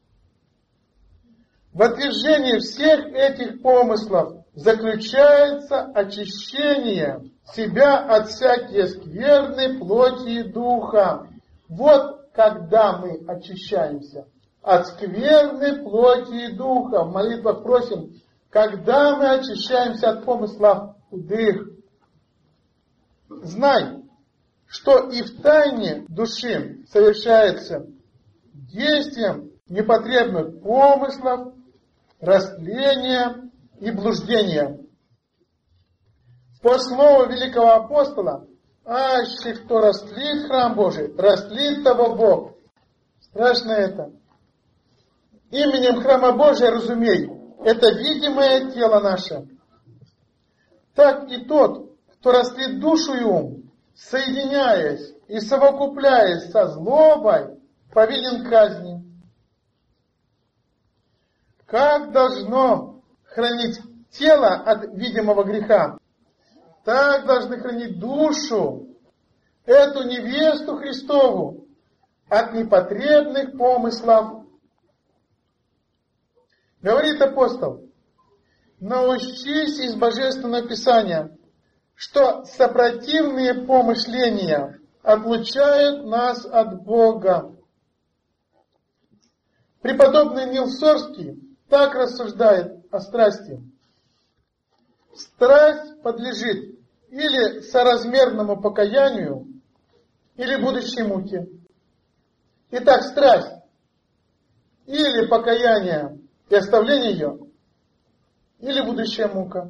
В отвержении всех этих помыслов заключается очищение себя от всякой скверной плоти и духа. Вот когда мы очищаемся от скверной плоти и духа. В молитвах просим, когда мы очищаемся от помыслов худых. Знай, что и в тайне души совершается действием непотребных помыслов, растления и блуждения. По слову великого апостола, аще кто растлит храм Божий, растлит того Бог. Страшно это. Именем храма Божия разумей, это видимое тело наше. Так и тот, кто растлит душу и ум, соединяясь и совокупляясь со злобой, повинен казни. Как должно хранить тело от видимого греха, так должны хранить душу, эту невесту Христову, от непотребных помыслов. Говорит апостол, научись из Божественного Писания, что сопротивные помышления отлучают нас от Бога. Преподобный Нил Сорский так рассуждает о страсти. Страсть подлежит или соразмерному покаянию, или будущей муке. Итак, страсть или покаяние и оставление ее, или будущая мука.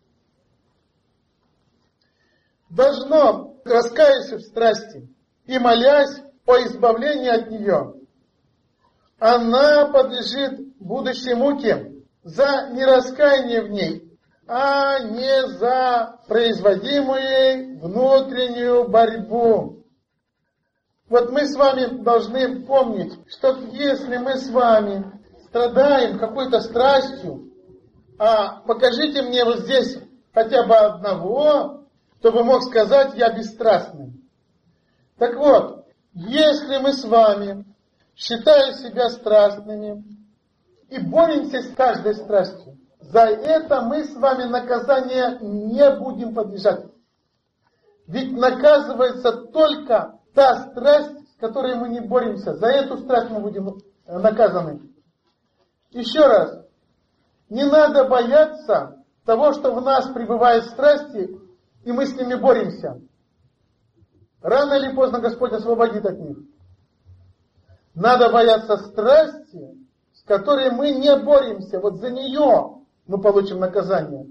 Должно, раскаясь в страсти и молясь о избавлении от нее, она подлежит будущей муке за нераскаяние в ней, а не за производимую внутреннюю борьбу. Вот мы с вами должны помнить, что если мы с вами страдаем какой-то страстью, покажите мне вот здесь хотя бы одного, кто бы мог сказать, я бесстрастный. Так вот, если мы с вами считаем себя страстными и боремся с каждой страстью, за это мы с вами наказания не будем подлежать. Ведь наказывается только та страсть, с которой мы не боремся. За эту страсть мы будем наказаны. Еще раз, не надо бояться того, что в нас пребывают страсти, и мы с ними боремся. Рано или поздно Господь освободит от них. Надо бояться страсти, с которой мы не боремся. Вот за нее мы получим наказание.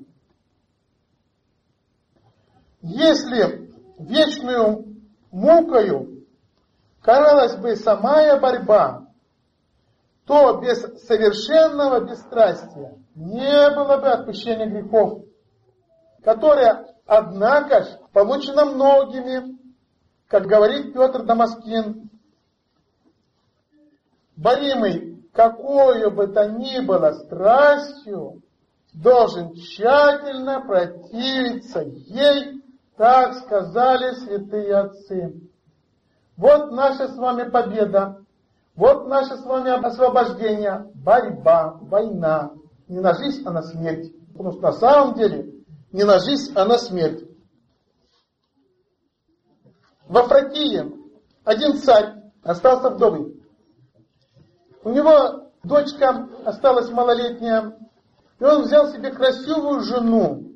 Если вечную мукою каралась бы самая борьба, то без совершенного бесстрастия не было бы отпущения грехов, которое, однако ж, получено многими, как говорит Петр Дамаскин, боримый какую бы то ни было страстью, должен тщательно противиться ей, так сказали святые отцы. Вот наша с вами победа, вот наше с вами освобождение, борьба, война. Не на жизнь, а на смерть. Потому что на самом деле не на жизнь, а на смерть. Во Фракии один царь остался вдовый. У него дочка осталась малолетняя, и он взял себе красивую жену,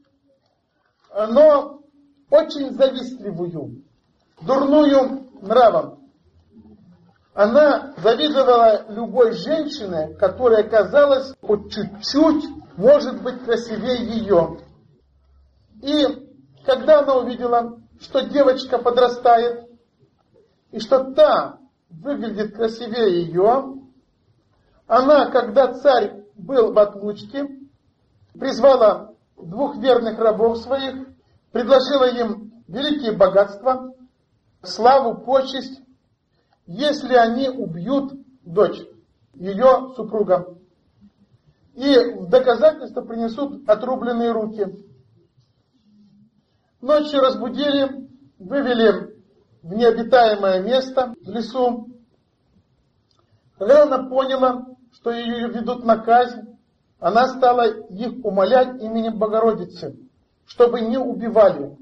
но очень завистливую, дурную нравом. Она завидовала любой женщине, которая казалась хоть чуть-чуть, может быть, красивее ее. И когда она увидела, что девочка подрастает, и что та выглядит красивее ее, она, когда царь был в отлучке, призвала 2 верных рабов своих, предложила им великие богатства, славу, почесть, если они убьют дочь, ее супруга, и в доказательство принесут отрубленные руки. Ночью разбудили, вывели в необитаемое место, в лесу. Когда она поняла, что ее ведут на казнь, она стала их умолять именем Богородицы, чтобы не убивали.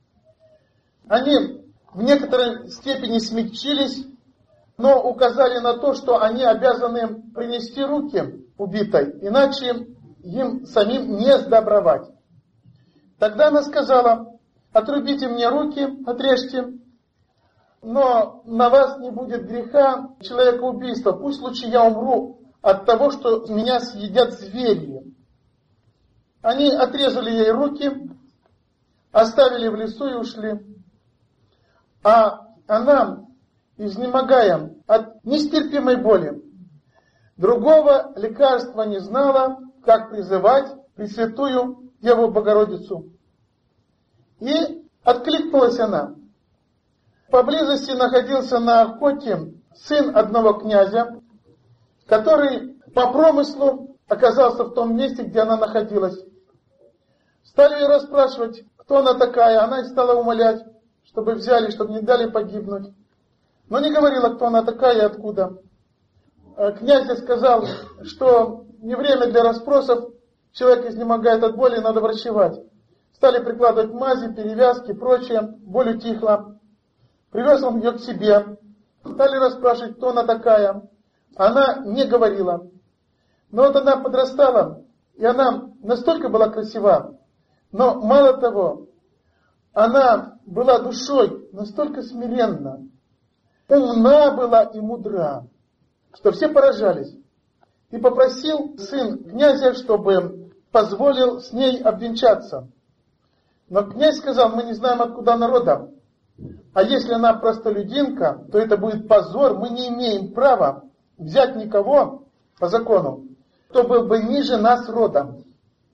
Они в некоторой степени смягчились, но указали на то, что они обязаны принести руки убитой, иначе им самим не сдобровать. Тогда она сказала: отрубите мне руки, отрежьте, но на вас не будет греха человекоубийства. Пусть лучше я умру от того, что меня съедят звери. Они отрезали ей руки, оставили в лесу и ушли. А она, изнемогая от нестерпимой боли, другого лекарства не знала, как призывать Пресвятую Деву Богородицу. И откликнулась она. Поблизости находился на охоте сын одного князя, который по промыслу оказался в том месте, где она находилась. Стали ее расспрашивать, кто она такая. Она и стала умолять, чтобы взяли, чтобы не дали погибнуть. Но не говорила, кто она такая и откуда. Князь сказал, что не время для расспросов, человек изнемогает от боли, надо врачевать. Стали прикладывать мази, перевязки, прочее, боль утихла. Привез он ее к себе. Стали расспрашивать, кто она такая. Она не говорила. Но вот она подрастала, и она настолько была красива, но мало того, она была душой настолько смиренна, умна была и мудра, что все поражались. И попросил сын князя, чтобы позволил с ней обвенчаться. Но князь сказал: мы не знаем, откуда она родом. А если она простолюдинка, то это будет позор. Мы не имеем права взять никого по закону, кто был бы ниже нас родом.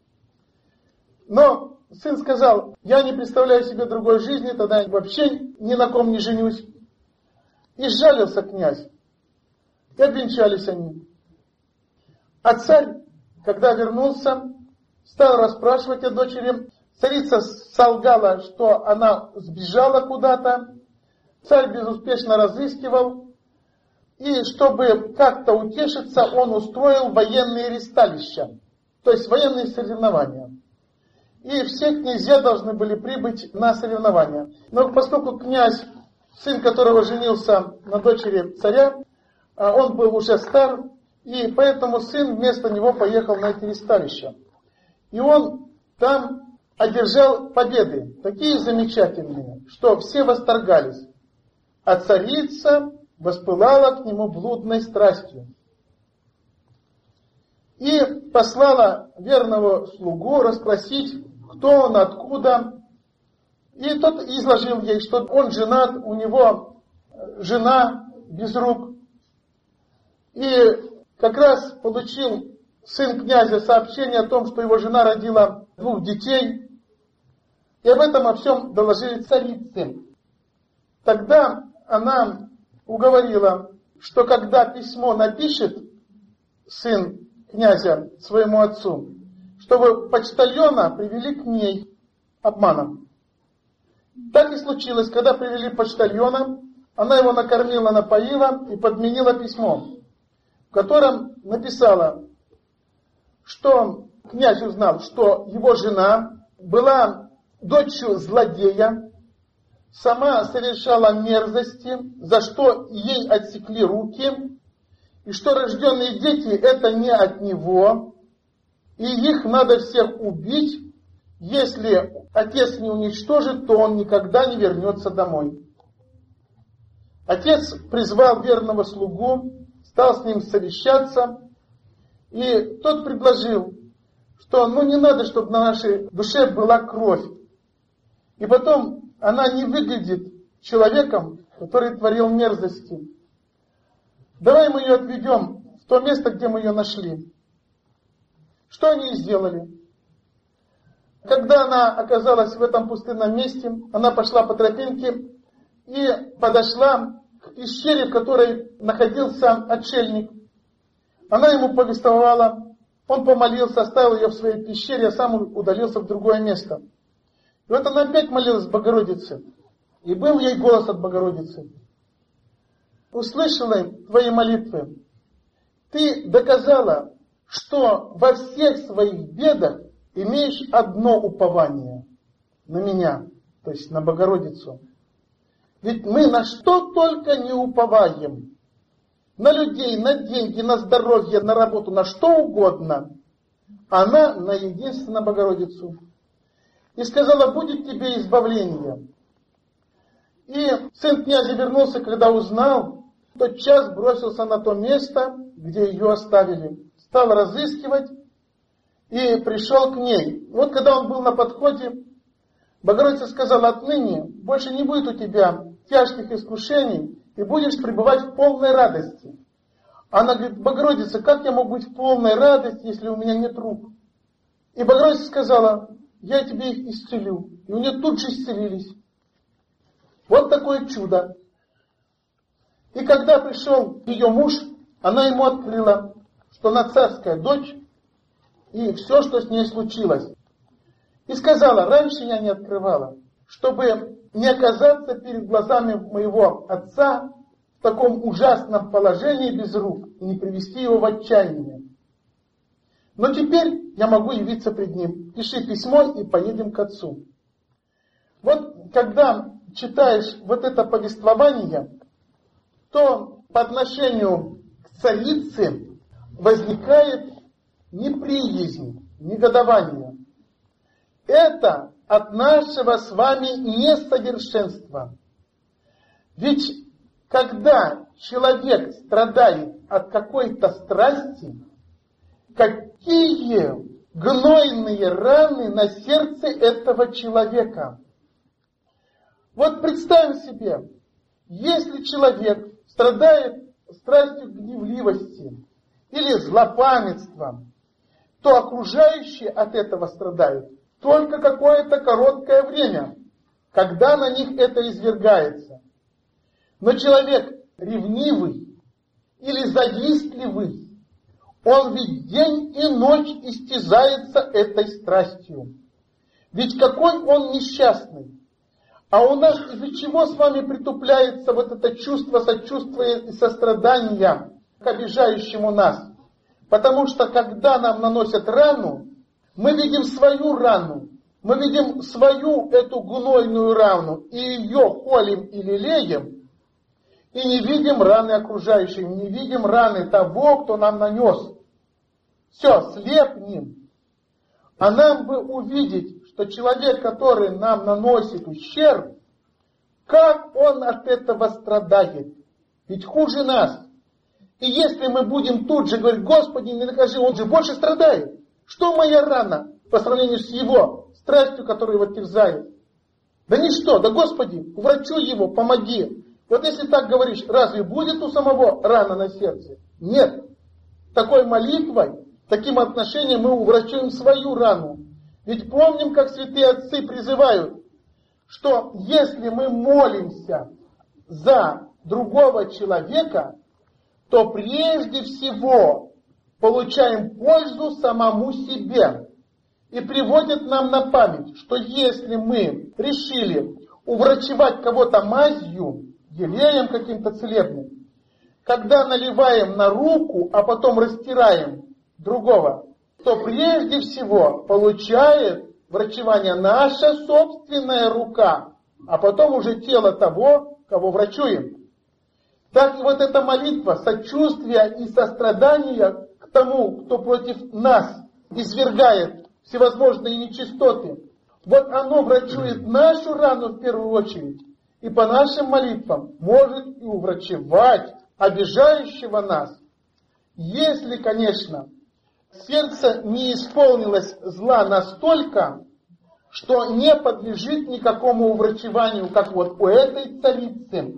Но сын сказал: я не представляю себе другой жизни, тогда я вообще ни на ком не женюсь. И сжалился князь. И обвенчались они. А царь, когда вернулся, стал расспрашивать о дочери. Царица солгала, что она сбежала куда-то. Царь безуспешно разыскивал. И чтобы как-то утешиться, он устроил военные ристалища. То есть военные соревнования. И все князья должны были прибыть на соревнования. Но поскольку князь, сын которого женился на дочери царя, он был уже стар, и поэтому сын вместо него поехал на эти ристалища. И он там одержал победы, такие замечательные, что все восторгались. А царица воспылала к нему блудной страстью. И послала верного слугу расспросить, кто он, откуда. И тот изложил ей, что он женат, у него жена без рук. И как раз получил сын князя сообщение о том, что его жена родила 2 детей. И об этом о всем доложили царице. Тогда она уговорила, что когда письмо напишет сын князя своему отцу, чтобы почтальона привели к ней обманом. Так и случилось, когда привели почтальона, она его накормила, напоила и подменила письмо, в котором написала, что князь узнал, что его жена была дочерью злодея, сама совершала мерзости, за что ей отсекли руки, и что рожденные дети это не от него, и их надо всех убить. Если отец не уничтожит, то он никогда не вернется домой. Отец призвал верного слугу, стал с ним совещаться, и тот предложил, что не надо, чтобы на нашей душе была кровь. И потом она не выглядит человеком, который творил мерзости. Давай мы ее отведем в то место, где мы ее нашли. Что они и сделали. Когда она оказалась в этом пустынном месте, она пошла по тропинке и подошла к пещере, в которой находился отшельник. Она ему повествовала, он помолился, оставил ее в своей пещере, а сам удалился в другое место. И вот она опять молилась Богородице. И был ей голос от Богородицы. Услышала твои молитвы. Ты доказала, что во всех своих бедах имеешь одно упование на меня, то есть на Богородицу. Ведь мы на что только не уповаем. На людей, на деньги, на здоровье, на работу, на что угодно. Она на единственную Богородицу. И сказала, будет тебе избавление. И сын князя вернулся, когда узнал, тотчас бросился на то место, где ее оставили. Стал разыскивать и пришел к ней. Вот когда он был на подходе, Богородица сказала, отныне больше не будет у тебя тяжких искушений, и будешь пребывать в полной радости. Она говорит, Богородица, как я могу быть в полной радости, если у меня нет рук? И Богородица сказала, я тебе их исцелю. И у нее тут же исцелились. Вот такое чудо. И когда пришел ее муж, она ему открыла, что она царская дочь, и все, что с ней случилось. И сказала, раньше я не открывала, чтобы не оказаться перед глазами моего отца в таком ужасном положении без рук и не привести его в отчаяние. Но теперь я могу явиться пред ним. Пиши письмо и поедем к отцу. Вот когда читаешь вот это повествование, то по отношению к царице возникает неприязнь, негодование. Это от нашего с вами несовершенства. Ведь когда человек страдает от какой-то страсти, какие гнойные раны на сердце этого человека. Вот представим себе, если человек страдает страстью гневливости или злопамятством, то окружающие от этого страдают только какое-то короткое время, когда на них это извергается. Но человек, ревнивый или завистливый, он ведь день и ночь истязается этой страстью. Ведь какой он несчастный. А у нас из-за чего с вами притупляется вот это чувство сочувствия и сострадания к обижающему нас? Потому что когда нам наносят рану, мы видим свою рану, мы видим свою эту гнойную рану, и ее холим и лелеем, и не видим раны окружающих, не видим раны того, кто нам нанес. Все, слепнем. А нам бы увидеть, что человек, который нам наносит ущерб, как он от этого страдает. Ведь хуже нас. И если мы будем тут же говорить: Господи, не накажи, он же больше страдает. Что моя рана по сравнению с его страстью, которая его терзает? Да ничто, да Господи, уврачуй его, помоги. Вот если так говоришь, разве будет у самого рана на сердце? Нет. Такой молитвой, таким отношением мы уврачуем свою рану. Ведь помним, как святые отцы призывают, что если мы молимся за другого человека, то прежде всего получаем пользу самому себе. И приводят нам на память, что если мы решили уврачевать кого-то мазью, елеем каким-то целебным, когда наливаем на руку, а потом растираем другого, то прежде всего получает врачевание наша собственная рука, а потом уже тело того, кого врачуем. Так и вот эта молитва сочувствия и сострадания к тому, кто против нас извергает всевозможные нечистоты, вот оно врачует нашу рану в первую очередь, и по нашим молитвам может и уврачевать обижающего нас. Если, конечно, сердце не исполнилось зла настолько, что не подлежит никакому уврачеванию, как вот у этой царицы.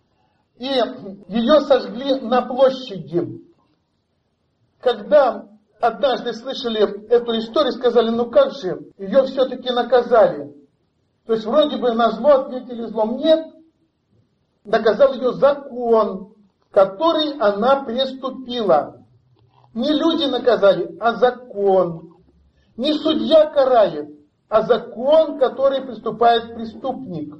И ее сожгли на площади. Когда однажды слышали эту историю, сказали: ну как же, ее все-таки наказали. То есть вроде бы на зло ответили злом. Нет, наказал ее закон, который она преступила. Не люди наказали, а закон. Не судья карает, а закон, который приступает преступник.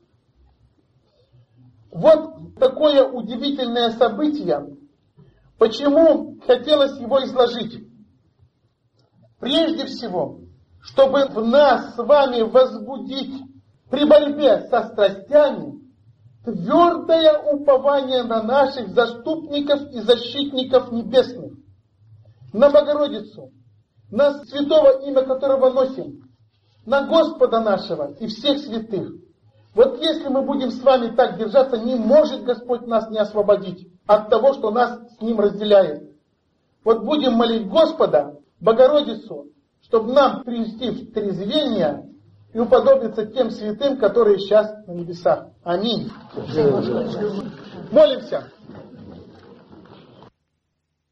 Вот такое удивительное событие. Почему хотелось его изложить? Прежде всего, чтобы в нас с вами возбудить при борьбе со страстями твердое упование на наших заступников и защитников небесных, на Богородицу, на святого имя которого носим, на Господа нашего и всех святых. Вот если мы будем с вами так держаться, не может Господь нас не освободить от того, что нас с Ним разделяет. Вот будем молить Господа, Богородицу, чтобы нам привести в трезвение и уподобиться тем святым, которые сейчас на небесах. Аминь. Молимся.